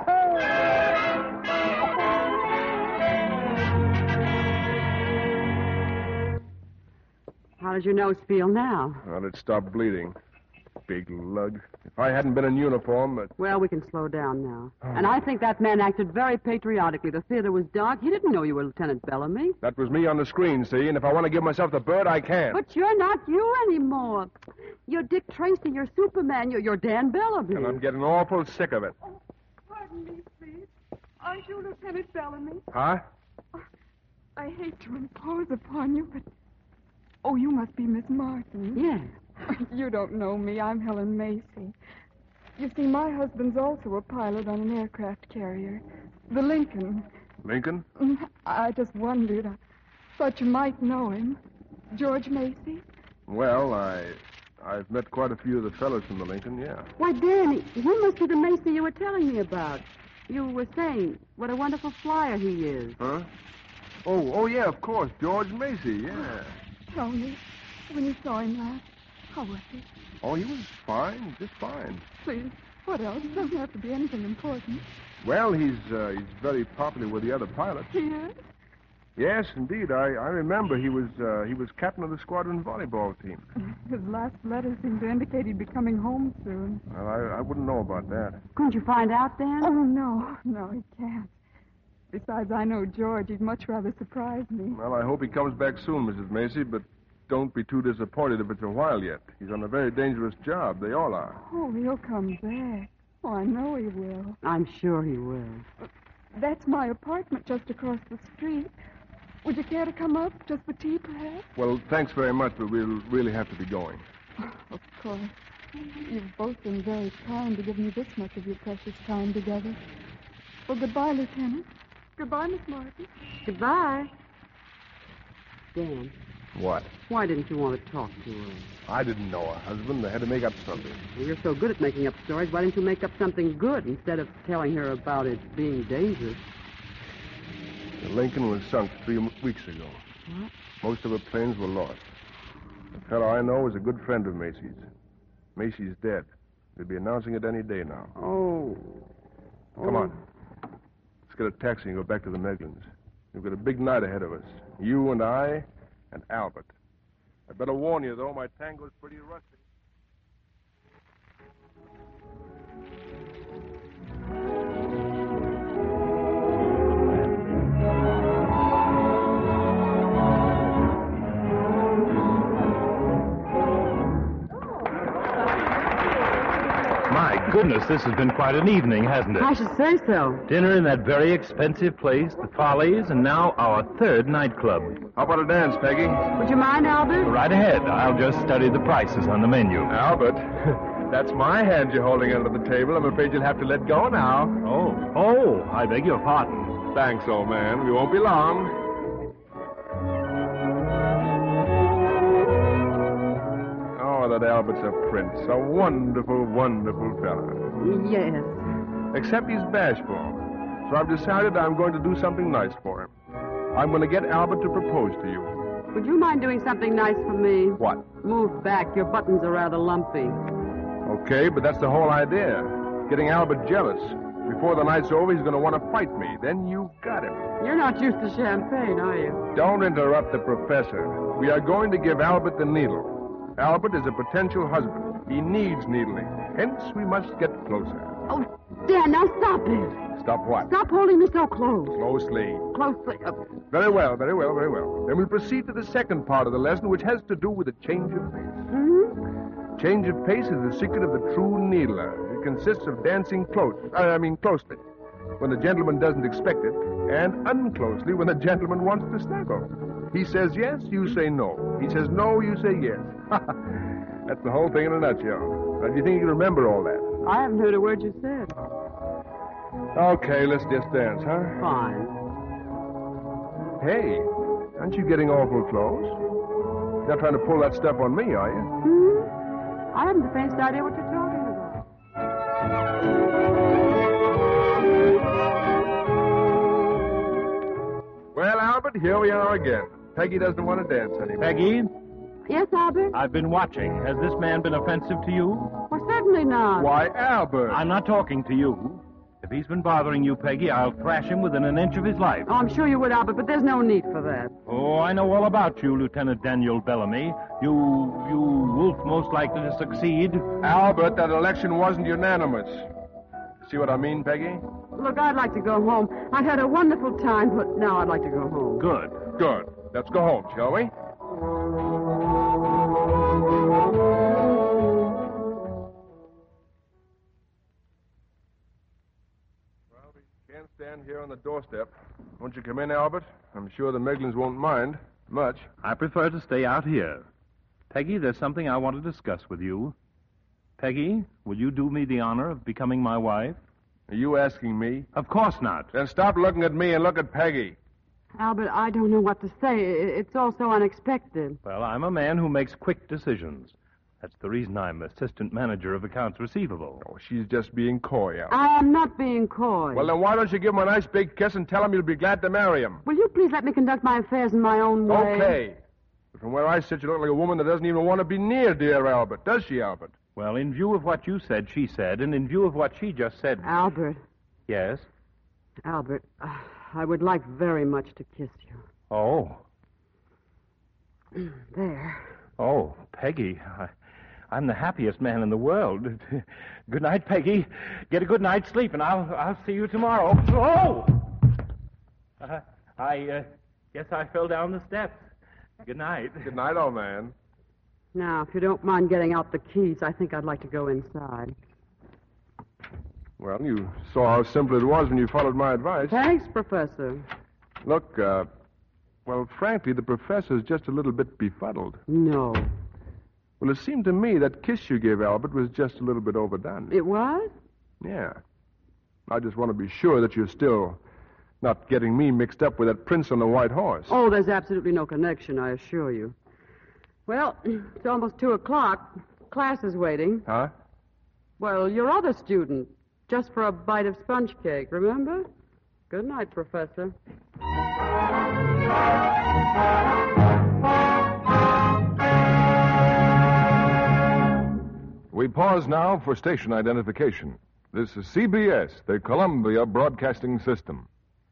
How does your nose feel now? Well, it stopped bleeding. Big lug. If I hadn't been in uniform, but... Well, we can slow down now. And I think that man acted very patriotically. The theater was dark. He didn't know you were Lieutenant Bellamy. that was me on the screen, see? And if I want to give myself the bird, I can. But you're not you anymore. You're Dick Tracy. You're Superman. You're, you're Dan Bellamy. And I'm getting awful sick of it. Pardon me, please. Aren't you Lieutenant Bellamy? Huh? I hate to impose upon you, but... Oh, you must be Miss Martin. Yes. You don't know me. I'm Helen Macy. You see, my husband's also a pilot on an aircraft carrier. The Lincoln. Lincoln? I just wondered. I thought you might know him. George Macy? Well, I... I've met quite a few of the fellows from the Lincoln, yeah. Why, Danny, you must be the Macy you were telling me about. You were saying what a wonderful flyer he is. Huh? Oh, oh, yeah, of course. George Macy, yeah. Tell me, when you saw him last, how was he? Oh, he was fine, just fine. Please, what else? It doesn't have to be anything important. Well, he's uh, he's very popular with the other pilots. He is? Yes, indeed. I, I remember he was uh, he was captain of the squadron volleyball team. His last letter seemed to indicate he'd be coming home soon. Well, I, I wouldn't know about that. Couldn't you find out, Dan? Oh, no. No, he can't. Besides, I know George. He'd much rather surprise me. Well, I hope he comes back soon, Missus Macy, but don't be too disappointed if it's a while yet. He's on a very dangerous job. They all are. Oh, he'll come back. Oh, I know he will. I'm sure he will. That's my apartment just across the street. Would you care to come up, just for tea, perhaps? Well, thanks very much, but we'll really have to be going. Of course. You've both been very kind to give me this much of your precious time together. Well, goodbye, Lieutenant. Goodbye, Miss Martin. Goodbye. Dan, What? why didn't you want to talk to her? I didn't know her husband. I had to make up something. Well, you're so good at making up stories. Why didn't you make up something good instead of telling her about it being dangerous? The Lincoln was sunk three m- weeks ago. What? Most of her planes were lost. The fellow I know is a good friend of Macy's. Macy's dead. They'll be announcing it any day now. Oh. Come Oh. on. Let's get a taxi and go back to the Meglins. We've got a big night ahead of us. You and I and Albert. I better warn you, though, my tango's pretty rusty. My goodness, this has been quite an evening, hasn't it? I should say so. Dinner in that very expensive place, the Follies, and now our third nightclub. How about a dance, Peggy? Would you mind, Albert? Right ahead. I'll just study the prices on the menu. Albert, that's my hand you're holding under the table. I'm afraid you'll have to let go now. Oh, oh, I beg your pardon. Thanks, old man. We won't be long. Oh, that Albert's a prince. A wonderful, wonderful fellow. Yes. Except he's bashful. So I've decided I'm going to do something nice for him. I'm going to get Albert to propose to you. Would you mind doing something nice for me? What? Move back. Your buttons are rather lumpy. Okay, but that's the whole idea. Getting Albert jealous. Before the night's over, he's going to want to fight me. Then you got him. You're not used to champagne, are you? Don't interrupt the professor. We are going to give Albert the needle. Albert is a potential husband. He needs needling. Hence, we must get closer. Oh, Dan, now stop it. Stop what? Stop holding me so close. Closely. Closely. Uh, Very well, very well, very well. Then we'll proceed to the second part of the lesson, which has to do with a change of pace. hmm? Change of pace is the secret of the true needler. It consists of dancing close. Uh, I mean, closely. when the gentleman doesn't expect it, and unclosely when the gentleman wants to snuggle. He says yes, you say no. He says no, you say yes. That's the whole thing in a nutshell. Now, do you think you can remember all that? I haven't heard a word you said. Okay, let's just dance, huh? Fine. Hey, aren't you getting awful close? You're not trying to pull that stuff on me, are you? Hmm? I haven't the faintest idea what you're talking about. Well, Albert, here we are again. Peggy doesn't want to dance anymore. Peggy, Yes, Albert? I've been watching. Has this man been offensive to you? Well, certainly not. Why, Albert. I'm not talking to you. If he's been bothering you, Peggy, I'll thrash him within an inch of his life. Oh, I'm sure you would, Albert, but there's no need for that. Oh, I know all about you, Lieutenant Daniel Bellamy. You, you wolf most likely to succeed. Albert, that election wasn't unanimous. See what I mean, Peggy? Look, I'd like to go home. I've had a wonderful time, but now I'd like to go home. Good. Good. Let's go home, shall we? Well, we can't stand here on the doorstep. Won't you come in, Albert? I'm sure the Meglins won't mind much. I prefer to stay out here. Peggy, there's something I want to discuss with you. Peggy, will you do me the honor of becoming my wife? Are you asking me? Of course not. Then stop looking at me and look at Peggy. Albert, I don't know what to say. It's all so unexpected. Well, I'm a man who makes quick decisions. That's the reason I'm assistant manager of accounts receivable. Oh, she's just being coy, Albert. I am not being coy. Well, then why don't you give him a nice big kiss and tell him you'll be glad to marry him? Will you please let me conduct my affairs in my own way? Okay. But from where I sit, you look like a woman that doesn't even want to be near dear Albert. Does she, Albert? Well, in view of what you said, she said, and in view of what she just said... Albert. Yes? Albert, uh, I would like very much to kiss you. Oh. There. Oh, Peggy, I, I'm the happiest man in the world. Good night, Peggy. Get a good night's sleep, and I'll I'll see you tomorrow. Oh! Uh, I uh, guess I fell down the steps. Good night. Good night, old man. Now, if you don't mind getting out the keys, I think I'd like to go inside. Well, you saw how simple it was when you followed my advice. Thanks, Professor. Look, uh, well, frankly, the professor's just a little bit befuddled. No. Well, it seemed to me that kiss you gave Albert was just a little bit overdone. It was? Yeah. I just want to be sure that you're still not getting me mixed up with that prince on the white horse. Oh, there's absolutely no connection, I assure you. Well, it's almost two o'clock. Class is waiting. Huh? Well, your other student. Just for a bite of sponge cake, remember? Good night, Professor. We pause now for station identification. This is C B S, the Columbia Broadcasting System.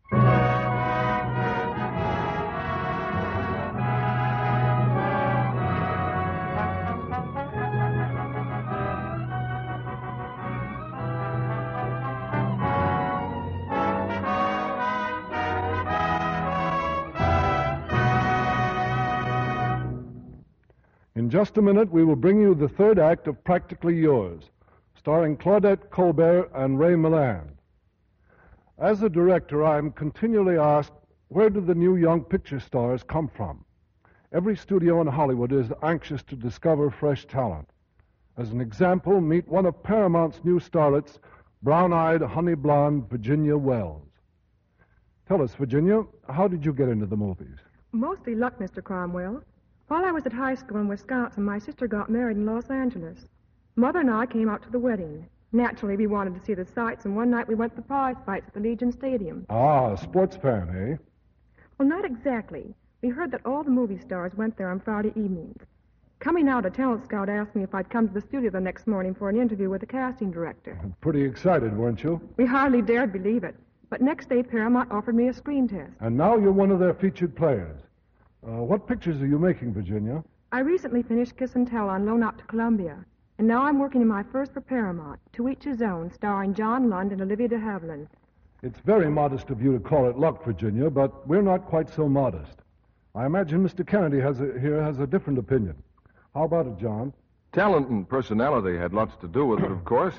In just a minute, we will bring you the third act of Practically Yours, starring Claudette Colbert and Ray Milland. As a director, I am continually asked, where do the new young picture stars come from? Every studio in Hollywood is anxious to discover fresh talent. As an example, meet one of Paramount's new starlets, brown-eyed, honey-blonde Virginia Wells. Tell us, Virginia, how did you get into the movies? Mostly luck, Mister Cromwell. While I was at high school in Wisconsin, my sister got married in Los Angeles. Mother and I came out to the wedding. Naturally, we wanted to see the sights, and one night we went to the prize fights at the Legion Stadium. Ah, a sports fan, eh? Well, not exactly. We heard that all the movie stars went there on Friday evenings. Coming out, a talent scout asked me if I'd come to the studio the next morning for an interview with the casting director. Pretty excited, weren't you? We hardly dared believe it. But next day, Paramount offered me a screen test. And now you're one of their featured players. Uh, what pictures are you making, Virginia? I recently finished Kiss and Tell on loan out to Columbia. And now I'm working in my first for Paramount, To Each His Own, starring John Lund and Olivia de Havilland. It's very modest of you to call it luck, Virginia, but we're not quite so modest. I imagine Mister Kennedy has a, here has a different opinion. How about it, John? Talent and personality had lots to do with it, of course.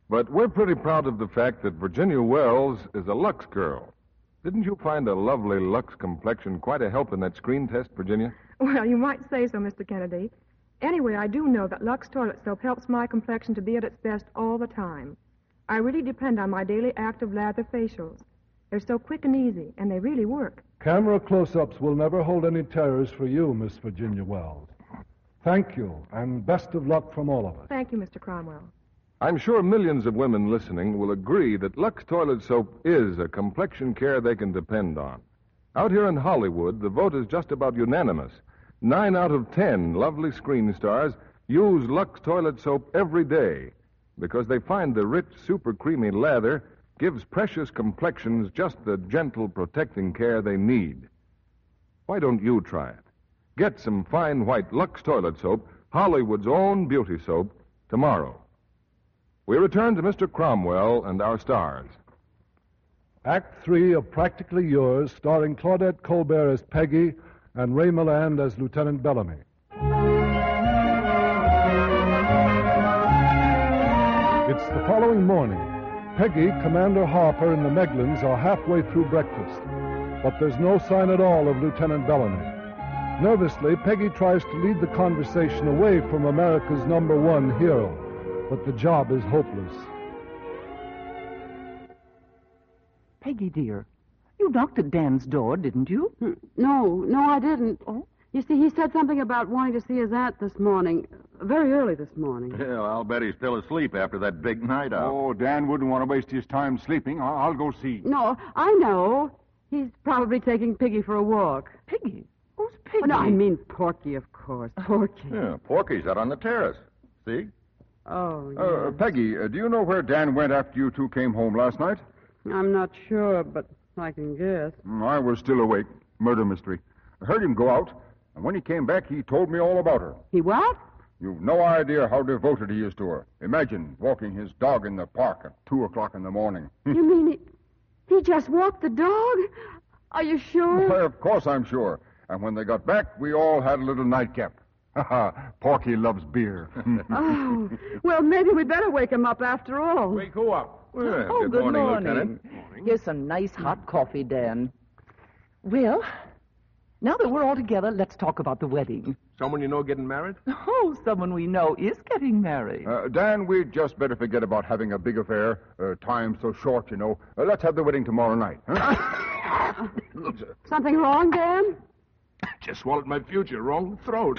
But we're pretty proud of the fact that Virginia Wells is a Lux girl. Didn't you find a lovely Lux complexion quite a help in that screen test, Virginia? Well, you might say so, Mister Kennedy. Anyway, I do know that Lux toilet soap helps my complexion to be at its best all the time. I really depend on my daily active lather facials. They're so quick and easy, and they really work. Camera close-ups will never hold any terrors for you, Miss Virginia Wells. Thank you, and best of luck from all of us. Thank you, Mister Cromwell. I'm sure millions of women listening will agree that Lux toilet soap is a complexion care they can depend on. Out here in Hollywood, the vote is just about unanimous. Nine out of ten lovely screen stars use Lux toilet soap every day because they find the rich, super creamy lather gives precious complexions just the gentle, protecting care they need. Why don't you try it? Get some fine white Lux toilet soap, Hollywood's own beauty soap, tomorrow. We return to Mister Cromwell and our stars. Act three of Practically Yours, starring Claudette Colbert as Peggy and Ray Milland as Lieutenant Bellamy. It's the following morning. Peggy, Commander Harper, and the Meglins are halfway through breakfast, but there's no sign at all of Lieutenant Bellamy. Nervously, Peggy tries to lead the conversation away from America's number one hero, but the job is hopeless. Peggy, dear, you knocked at Dan's door, didn't you? No, no, I didn't. Oh? You see, he said something about wanting to see his aunt this morning, very early this morning. Well, I'll bet he's still asleep after that big night out. Oh, Dan wouldn't want to waste his time sleeping. I'll, I'll go see. No, I know. He's probably taking Piggy for a walk. Piggy? Who's Piggy? Oh, no, I mean Porky, of course. Porky. Yeah, Porky's out on the terrace. See? Oh, yeah. Uh, Peggy, uh, do you know where Dan went after you two came home last night? I'm not sure, but I can guess. I was still awake. Murder mystery. I heard him go out, and when he came back, he told me all about her. He what? You've no idea how devoted he is to her. Imagine walking his dog in the park at two o'clock in the morning. You mean he, he just walked the dog? Are you sure? Well, of course I'm sure. And when they got back, we all had a little nightcap. Porky loves beer. Oh, well, maybe we better wake him up after all. Wake who up? Well, oh, good, good morning, morning. Lieutenant. Here's some nice hot coffee, Dan. Well, now that we're all together, let's talk about the wedding. Someone you know getting married? Oh, someone we know is getting married. Uh, Dan, we'd just better forget about having a big affair. Uh, time's so short, you know. Uh, let's have the wedding tomorrow night. Huh? Something wrong, Dan? Just swallowed my future. Wrong throat.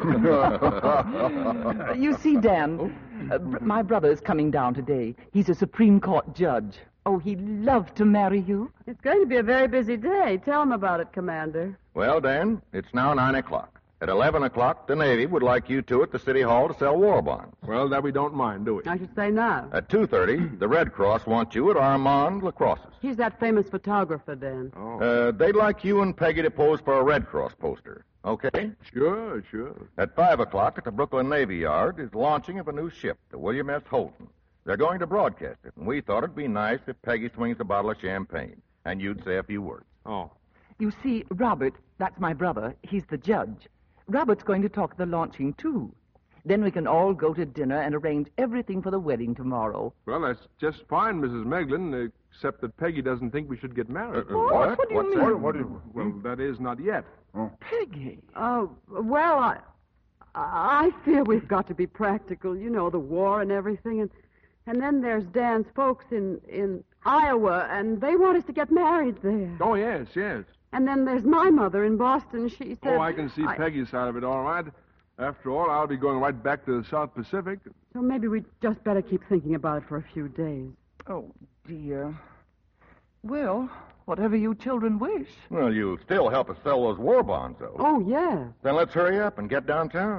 Uh, you see, Dan, uh, br- my brother is coming down today. He's a Supreme Court judge. Oh, he'd love to marry you. It's going to be a very busy day. Tell him about it, Commander. Well, Dan, it's now nine o'clock. At eleven o'clock, the Navy would like you two at the City Hall to sell war bonds. Well, that we don't mind, do we? I should say not. At two thirty, the Red Cross wants you at Armand Lacrosse's. He's that famous photographer, Dan. Oh. Uh, they'd like you and Peggy to pose for a Red Cross poster. Okay? Sure, sure. At five o'clock at the Brooklyn Navy Yard is the launching of a new ship, the William S. Holton. They're going to broadcast it, and we thought it'd be nice if Peggy swings a bottle of champagne, and you'd say a few words. Oh. You see, Robert, that's my brother, he's the judge. Robert's going to talk at the launching, too. Then we can all go to dinner and arrange everything for the wedding tomorrow. Well, that's just fine, Missus Meglin, except that Peggy doesn't think we should get married. Uh, uh, what? What do you What's mean? That? What do you... Well, that is not yet. Oh. Peggy. Oh, well, I, I fear we've got to be practical. You know, the war and everything. And, and then there's Dan's folks in, in Iowa, and they want us to get married there. Oh, yes, yes. And then there's my mother in Boston. She said... Oh, I can see I... Peggy's side of it all right. After all, I'll be going right back to the South Pacific. So maybe we'd just better keep thinking about it for a few days. Oh, dear. Well, whatever you children wish. Well, you'll still help us sell those war bonds, though. Oh, yeah. Then let's hurry up and get downtown.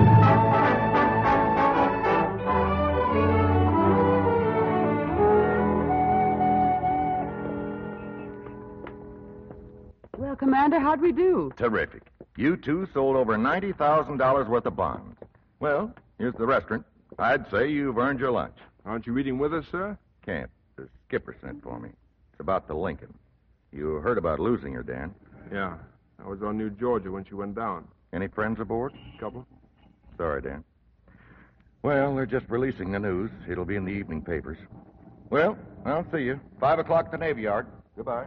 Well, Commander, how'd we do? Terrific. You two sold over ninety thousand dollars worth of bonds. Well, here's the restaurant. I'd say you've earned your lunch. Aren't you eating with us, sir? Can't. The skipper sent for me. It's about the Lincoln. You heard about losing her, Dan. Yeah. I was on New Georgia when she went down. Any friends aboard? Couple. Sorry, Dan. Well, they're just releasing the news. It'll be in the evening papers. Well, I'll see you. Five o'clock at the Navy Yard. Goodbye.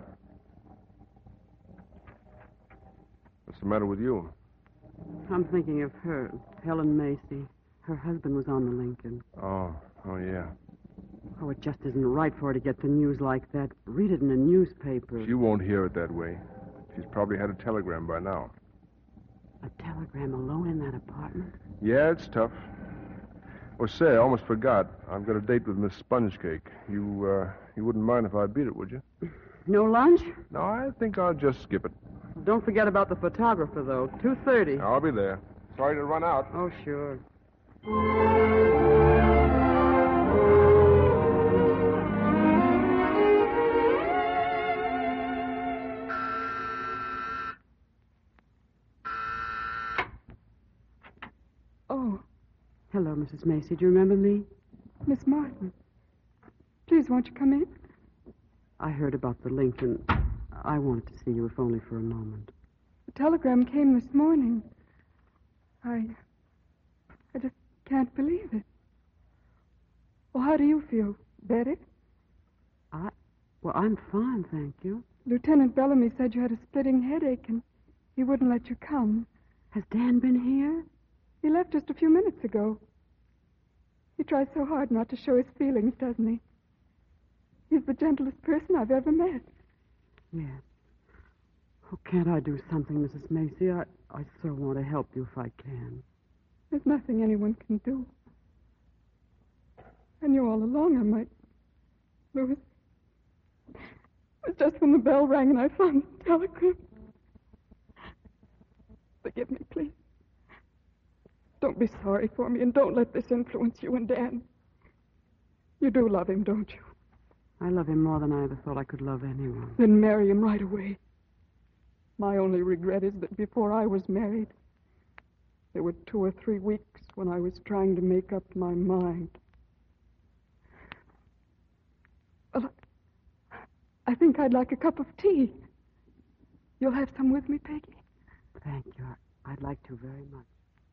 What's the matter with you? I'm thinking of her, Helen Macy. Her husband was on the Lincoln. Oh, oh, yeah. Oh, it just isn't right for her to get the news like that. Read it in a newspaper. She won't hear it that way. She's probably had a telegram by now. A telegram alone in that apartment? Yeah, it's tough. Oh, say, I almost forgot. I've got a date with Miss Spongecake. You, uh, you wouldn't mind if I beat it, would you? No lunch? No, I think I'll just skip it. Don't forget about the photographer, though. two thirty. I'll be there. Sorry to run out. Oh, sure. Oh, Hello, Missus Macy. Do you remember me? Miss Martin. Please, won't you come in? I heard about the Lincoln. I wanted to see you, if only for a moment. The telegram came this morning. I... I just can't believe it. Well, how do you feel? Better? I... Well, I'm fine, thank you. Lieutenant Bellamy said you had a splitting headache and he wouldn't let you come. Has Dan been here? He left just a few minutes ago. He tries so hard not to show his feelings, doesn't he? He's the gentlest person I've ever met. Yes. Oh, can't I do something, Missus Macy? I, I so want to help you if I can. There's nothing anyone can do. I knew all along I might lose. It was just when the bell rang and I found the telegram. Forgive me, please. Don't be sorry for me, and don't let this influence you and Dan. You do love him, don't you? I love him more than I ever thought I could love anyone. Then marry him right away. My only regret is that before I was married, there were two or three weeks when I was trying to make up my mind. Well, I think I'd like a cup of tea. You'll have some with me, Peggy? Thank you. I'd like to very much.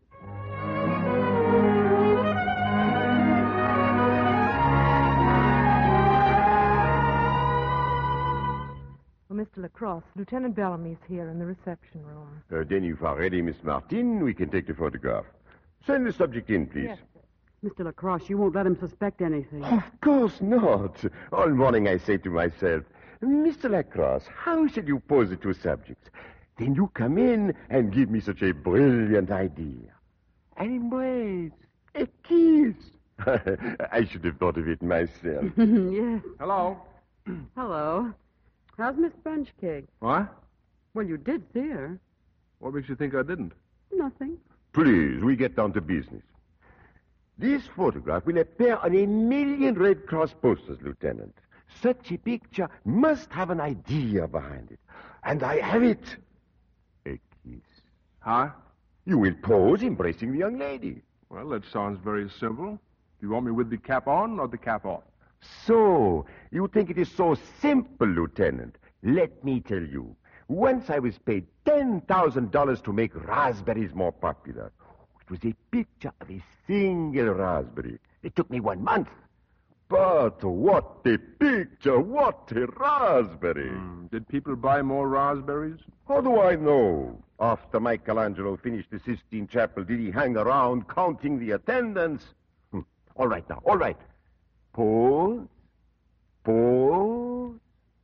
Well, Mister Lacrosse, Lieutenant Bellamy's here in the reception room. Uh, then if are ready, Miss Martin, we can take the photograph. Send the subject in, please. Yes, sir. Mister Lacrosse, you won't let him suspect anything. Of course not. All morning I say to myself, Mister Lacrosse, how shall you pose the two subjects? Then you come in and give me such a brilliant idea. An embrace, a kiss. I should have thought of it myself. Yes. Hello. Hello. How's Miss Spongecake? What? Well, you did see her. What makes you think I didn't? Nothing. Please, we get down to business. This photograph will appear on a million Red Cross posters, Lieutenant. Such a picture must have an idea behind it. And I have it. A kiss. Huh? You will pose embracing the young lady. Well, that sounds very simple. Do you want me with the cap on or the cap off? So, you think it is so simple, Lieutenant? Let me tell you. Once I was paid ten thousand dollars to make raspberries more popular. It was a picture of a single raspberry. It took me one month. But what a picture! What a raspberry! Mm, did people buy more raspberries? How do I know? After Michelangelo finished the Sistine Chapel, did he hang around counting the attendants? Hm. All right now, all right. Pause. Pause.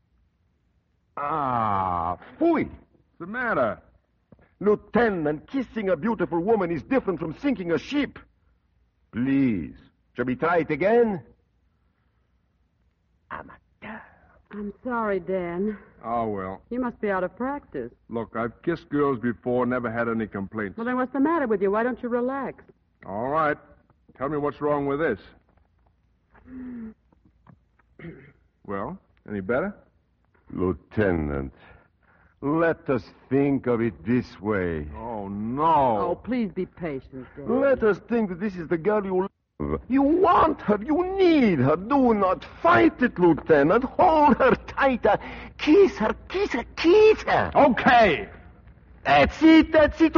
Ah, fooey. What's the matter? Lieutenant, kissing a beautiful woman is different from sinking a ship. Please, shall we try it again? Amateur. I'm sorry, Dan. Oh, well. You must be out of practice. Look, I've kissed girls before, never had any complaints. Well, then what's the matter with you? Why don't you relax? All right. Tell me what's wrong with this. Well, any better? Lieutenant, let us think of it this way. Oh, no. Oh, please be patient, Dan. Let us think that this is the girl you love. You want her. You need her. Do not fight it, Lieutenant. Hold her tighter. Kiss her, kiss her, kiss her. Okay. That's it, that's it.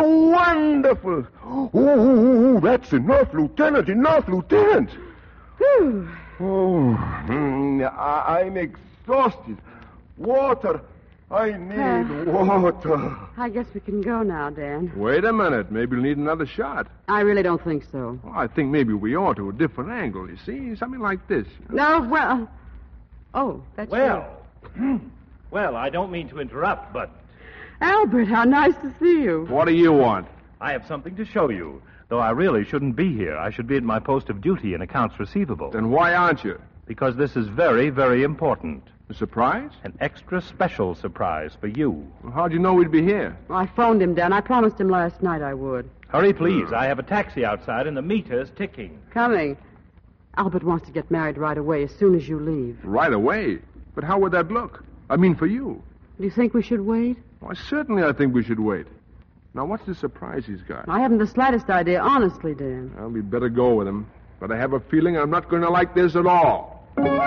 Wonderful. Oh, that's enough, Lieutenant, enough, Lieutenant. Whew. Oh, mm, I- I'm exhausted. Water. I need Uh. water. I guess we can go now, Dan. Wait a minute. Maybe we'll need another shot. I really don't think so. Well, I think maybe we ought to. A different angle, you see? Something like this. No, well... Oh, that's Well, well, I don't mean to interrupt, but you. Albert, how nice to see you. What do you want? I have something to show you. Though I really shouldn't be here. I should be at my post of duty in accounts receivable. Then why aren't you? Because this is very, very important. A surprise? An extra special surprise for you. Well, how'd you know we'd be here? I phoned him, Dan. I promised him last night I would. Hurry, please. I have a taxi outside and the meter's ticking. Coming. Albert wants to get married right away as soon as you leave. Right away? But how would that look? I mean, for you. Do you think we should wait? Why, certainly I think we should wait. Now, what's the surprise he's got? I haven't the slightest idea, honestly, Dan. Well, we'd better go with him. But I have a feeling I'm not going to like this at all.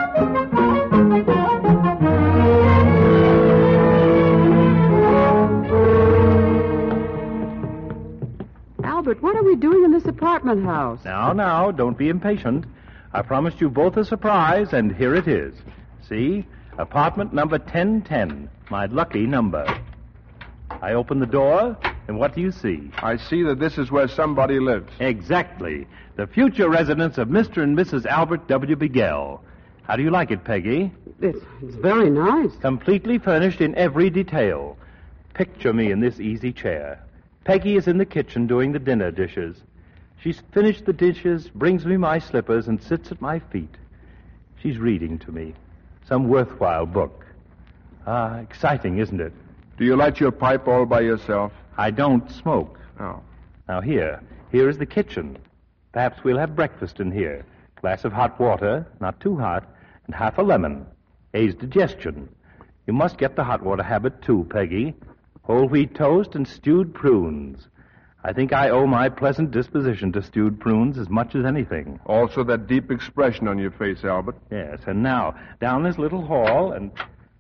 Albert, what are we doing in this apartment house? Now, now, don't be impatient. I promised you both a surprise, and here it is. See? Apartment number ten ten. My lucky number. I open the door, and what do you see? I see that this is where somebody lives. Exactly. The future residence of Mister and Missus Albert W. Bigell. How do you like it, Peggy? It's, it's very nice. Completely furnished in every detail. Picture me in this easy chair. Peggy is in the kitchen doing the dinner dishes. She's finished the dishes, brings me my slippers, and sits at my feet. She's reading to me. Some worthwhile book. Ah, exciting, isn't it? Do you light your pipe all by yourself? I don't smoke. Oh. Now, here. Here is the kitchen. Perhaps we'll have breakfast in here. Glass of hot water, not too hot, and half a lemon. Aids digestion. You must get the hot water habit, too, Peggy. Whole wheat toast and stewed prunes. I think I owe my pleasant disposition to stewed prunes as much as anything. Also that deep expression on your face, Albert. Yes, and now, down this little hall and...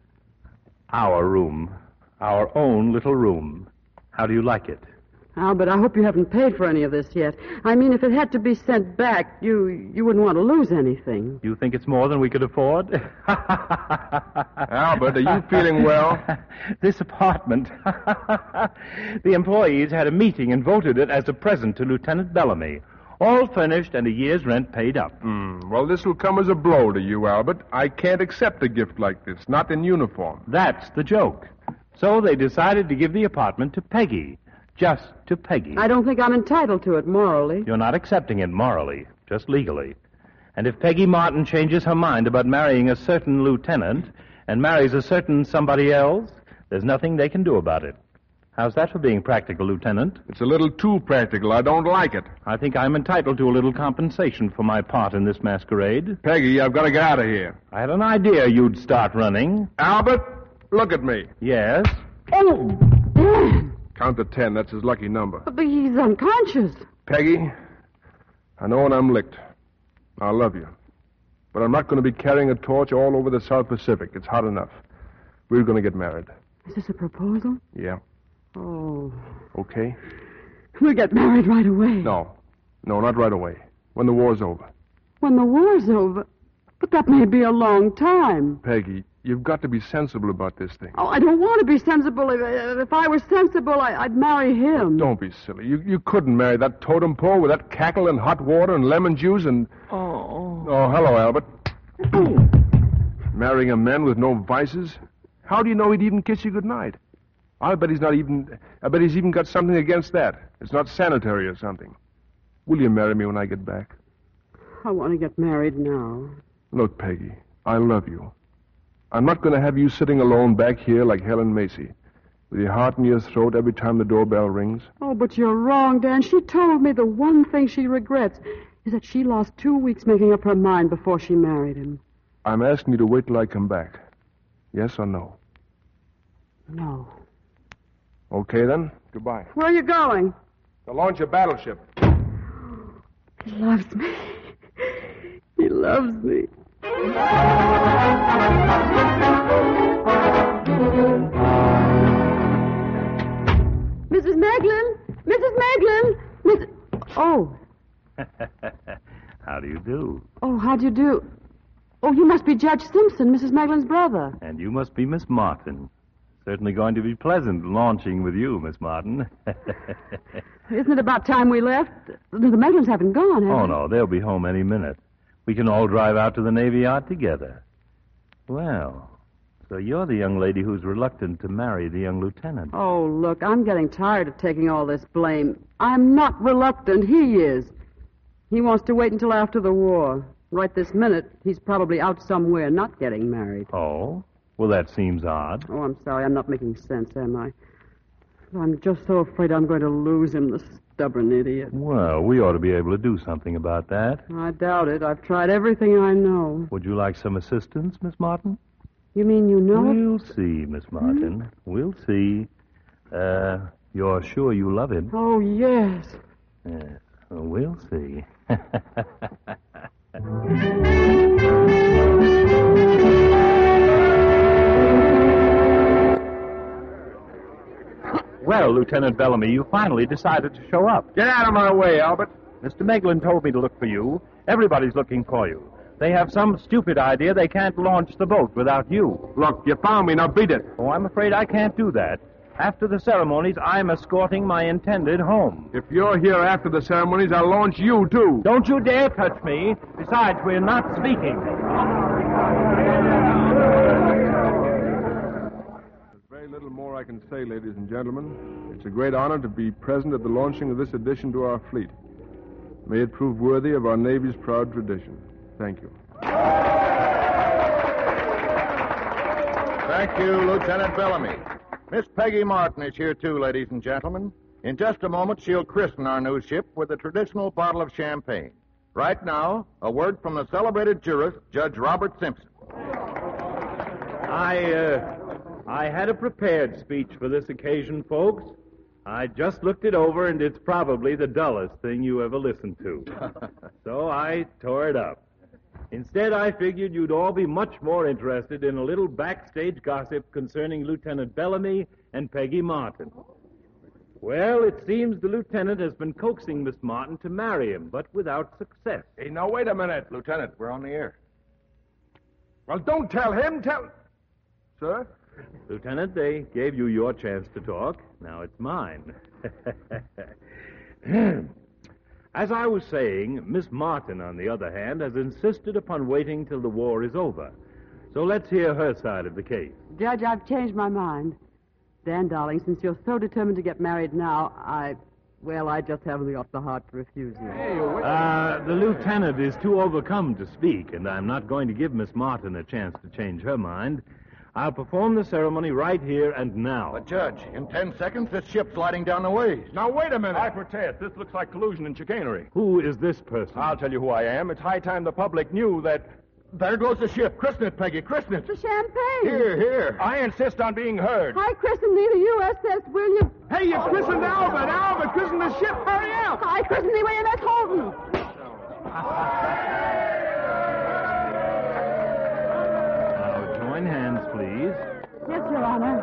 Our room. Our own little room. How do you like it? Albert, I hope you haven't paid for any of this yet. I mean, if it had to be sent back, you you wouldn't want to lose anything. You think it's more than we could afford? Albert, are you feeling well? This apartment. The employees had a meeting and voted it as a present to Lieutenant Bellamy. All furnished and a year's rent paid up. Mm, well, this will come as a blow to you, Albert. I can't accept a gift like this, not in uniform. That's the joke. So they decided to give the apartment to Peggy. Just to Peggy. I don't think I'm entitled to it morally. You're not accepting it morally, just legally. And if Peggy Martin changes her mind about marrying a certain lieutenant and marries a certain somebody else, there's nothing they can do about it. How's that for being practical, Lieutenant? It's a little too practical. I don't like it. I think I'm entitled to a little compensation for my part in this masquerade. Peggy, I've got to get out of here. I had an idea you'd start running. Albert, look at me. Yes? Oh, Dan! Count to ten. That's his lucky number. But he's unconscious. Peggy, I know when I'm licked. I love you. But I'm not going to be carrying a torch all over the South Pacific. It's hot enough. We're going to get married. Is this a proposal? Yeah. Oh. Okay? We'll get married right away. No. No, not right away. When the war's over. When the war's over? But that may be a long time. Peggy, you've got to be sensible about this thing. Oh, I don't want to be sensible. If, if I were sensible, I, I'd marry him. Don't be silly. You you couldn't marry that totem pole with that cackle and hot water and lemon juice and... Oh. Oh, hello, Albert. Marrying a man with no vices? How do you know he'd even kiss you goodnight? I bet he's not even... I bet he's even got something against that. It's not sanitary or something. Will you marry me when I get back? I want to get married now. Look, Peggy, I love you. I'm not going to have you sitting alone back here like Helen Macy, with your heart in your throat every time the doorbell rings. Oh, but you're wrong, Dan. She told me the one thing she regrets is that she lost two weeks making up her mind before she married him. I'm asking you to wait till I come back. Yes or no? No. Okay, then. Goodbye. Where are you going? To launch a battleship. He loves me. He loves me. Missus Meglin! Missus Meglin! Miss... Oh. How do you do? Oh, how'd you do? Oh, you must be Judge Simpson, Missus Maglin's brother. And you must be Miss Martin. Certainly going to be pleasant launching with you, Miss Martin. Isn't it about time we left? The Maglins haven't gone, have Oh, they? no, they'll be home any minute. We can all drive out to the Navy Yard together. Well, so you're the young lady who's reluctant to marry the young lieutenant. Oh, look, I'm getting tired of taking all this blame. I'm not reluctant. He is. He wants to wait until after the war. Right this minute, he's probably out somewhere not getting married. Oh? Well, that seems odd. Oh, I'm sorry. I'm not making sense, am I? I'm just so afraid I'm going to lose him, the stubborn idiot. Well, we ought to be able to do something about that. I doubt it. I've tried everything I know. Would you like some assistance, Miss Martin? You mean you know? We'll see, Miss Martin. Hmm? We'll see. Uh, you're sure you love him? Oh, yes. Yes. Well, we'll see. Well, Lieutenant Bellamy, you finally decided to show up. Get out of my way, Albert. Mister Meglin told me to look for you. Everybody's looking for you. They have some stupid idea they can't launch the boat without you. Look, you found me. Now beat it. Oh, I'm afraid I can't do that. After the ceremonies, I'm escorting my intended home. If you're here after the ceremonies, I'll launch you, too. Don't you dare touch me. Besides, we're not speaking. There's very little more I can say, ladies and gentlemen. It's a great honor to be present at the launching of this addition to our fleet. May it prove worthy of our Navy's proud tradition. Thank you. Thank you, Lieutenant Bellamy. Miss Peggy Martin is here, too, ladies and gentlemen. In just a moment, she'll christen our new ship with a traditional bottle of champagne. Right now, a word from the celebrated jurist, Judge Robert Simpson. I, uh, I had a prepared speech for this occasion, folks. I just looked it over, and it's probably the dullest thing you ever listened to. So I tore it up. Instead, I figured you'd all be much more interested in a little backstage gossip concerning Lieutenant Bellamy and Peggy Martin. Well, it seems the lieutenant has been coaxing Miss Martin to marry him, but without success. Hey, now, wait a minute. Lieutenant, we're on the air. Well, don't tell him. Tell... Sir? Lieutenant, they gave you your chance to talk. Now it's mine. As I was saying, Miss Martin, on the other hand, has insisted upon waiting till the war is over. So let's hear her side of the case. Judge, I've changed my mind. Dan, darling, since you're so determined to get married now, I... Well, I just haven't got the heart to refuse you. Uh, the lieutenant is too overcome to speak, and I'm not going to give Miss Martin a chance to change her mind. I'll perform the ceremony right here and now. But, Judge, in ten seconds, this ship's sliding down the waves. Now, wait a minute. I protest. This looks like collusion and chicanery. Who is this person? I'll tell you who I am. It's high time the public knew that... There goes the ship. Christen it, Peggy. Christen it. The champagne. Here, here. I insist on being heard. Hi, christen me the U S S William. Hey, you christened Albert. Albert, christen the ship. Hurry up. Hi, christen the U S S Holden. Now, join hands, please. Yes, Your Honor.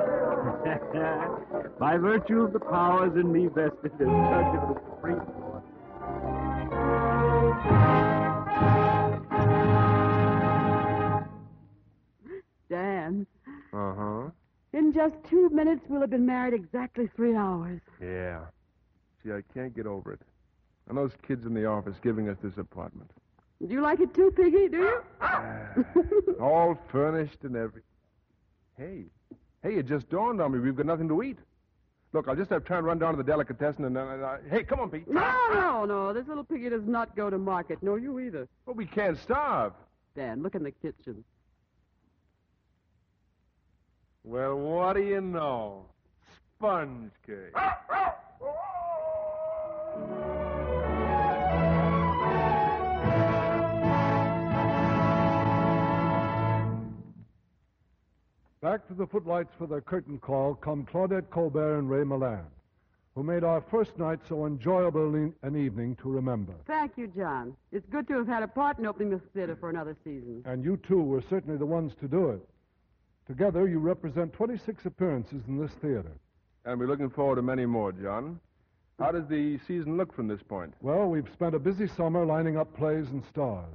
By virtue of the powers in me vested as Judge of the Supreme Court. Dan. Uh-huh. In just two minutes, we'll have been married exactly three hours. Yeah. See, I can't get over it. And those kids in the office giving us this apartment. Do you like it too, Piggy? Do you? All furnished and everything. Hey. Hey, it just dawned on me. We've got nothing to eat. Look, I'll just have time to run down to the delicatessen and... Uh, uh, hey, come on, Pete. No, no, no. This little Piggy does not go to market. No, you either. Well, we can't starve. Dan, look in the kitchen. Well, what do you know? Sponge cake. Back to the footlights for their curtain call come Claudette Colbert and Ray Milan, who made our first night so enjoyable an evening to remember. Thank you, John. It's good to have had a part in opening this theater for another season. And you, too, were certainly the ones to do it. Together, you represent twenty-six appearances in this theater. And we're looking forward to many more, John. How does the season look from this point? Well, we've spent a busy summer lining up plays and stars.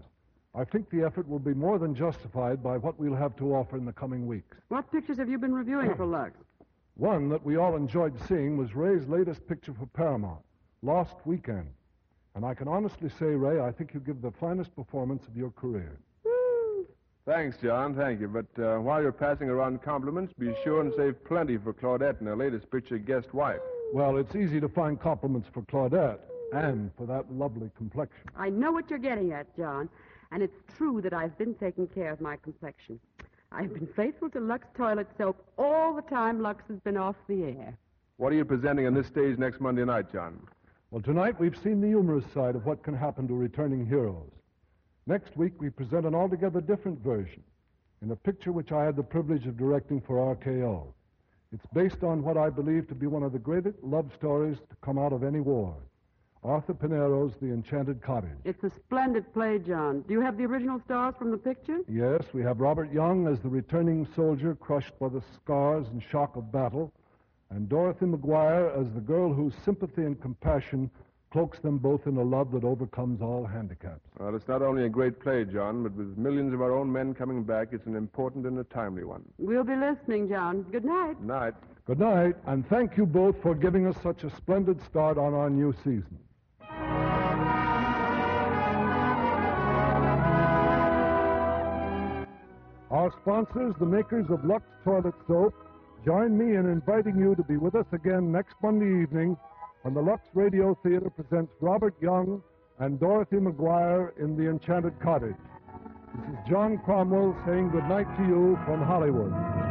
I think the effort will be more than justified by what we'll have to offer in the coming weeks. What pictures have you been reviewing for Lux? One that we all enjoyed seeing was Ray's latest picture for Paramount, Lost Weekend. And I can honestly say, Ray, I think you give the finest performance of your career. Thanks, John. Thank you. But uh, while you're passing around compliments, be sure and save plenty for Claudette in her latest picture, Guest Wife. Well, it's easy to find compliments for Claudette and for that lovely complexion. I know what you're getting at, John. And it's true that I've been taking care of my complexion. I've been faithful to Lux Toilet Soap all the time Lux has been off the air. What are you presenting on this stage next Monday night, John? Well, tonight we've seen the humorous side of what can happen to returning heroes. Next week we present an altogether different version in a picture which I had the privilege of directing for R K O. It's based on what I believe to be one of the greatest love stories to come out of any war. Arthur Pinero's The Enchanted Cottage. It's a splendid play, John. Do you have the original stars from the picture? Yes, we have Robert Young as the returning soldier crushed by the scars and shock of battle, and Dorothy McGuire as the girl whose sympathy and compassion cloaks them both in a love that overcomes all handicaps. Well, it's not only a great play, John, but with millions of our own men coming back, it's an important and a timely one. We'll be listening, John. Good night. Night. Good night, and thank you both for giving us such a splendid start on our new season. Our sponsors, the makers of Lux Toilet Soap, join me in inviting you to be with us again next Monday evening when the Lux Radio Theater presents Robert Young and Dorothy McGuire in The Enchanted Cottage. This is John Cromwell saying good night to you from Hollywood.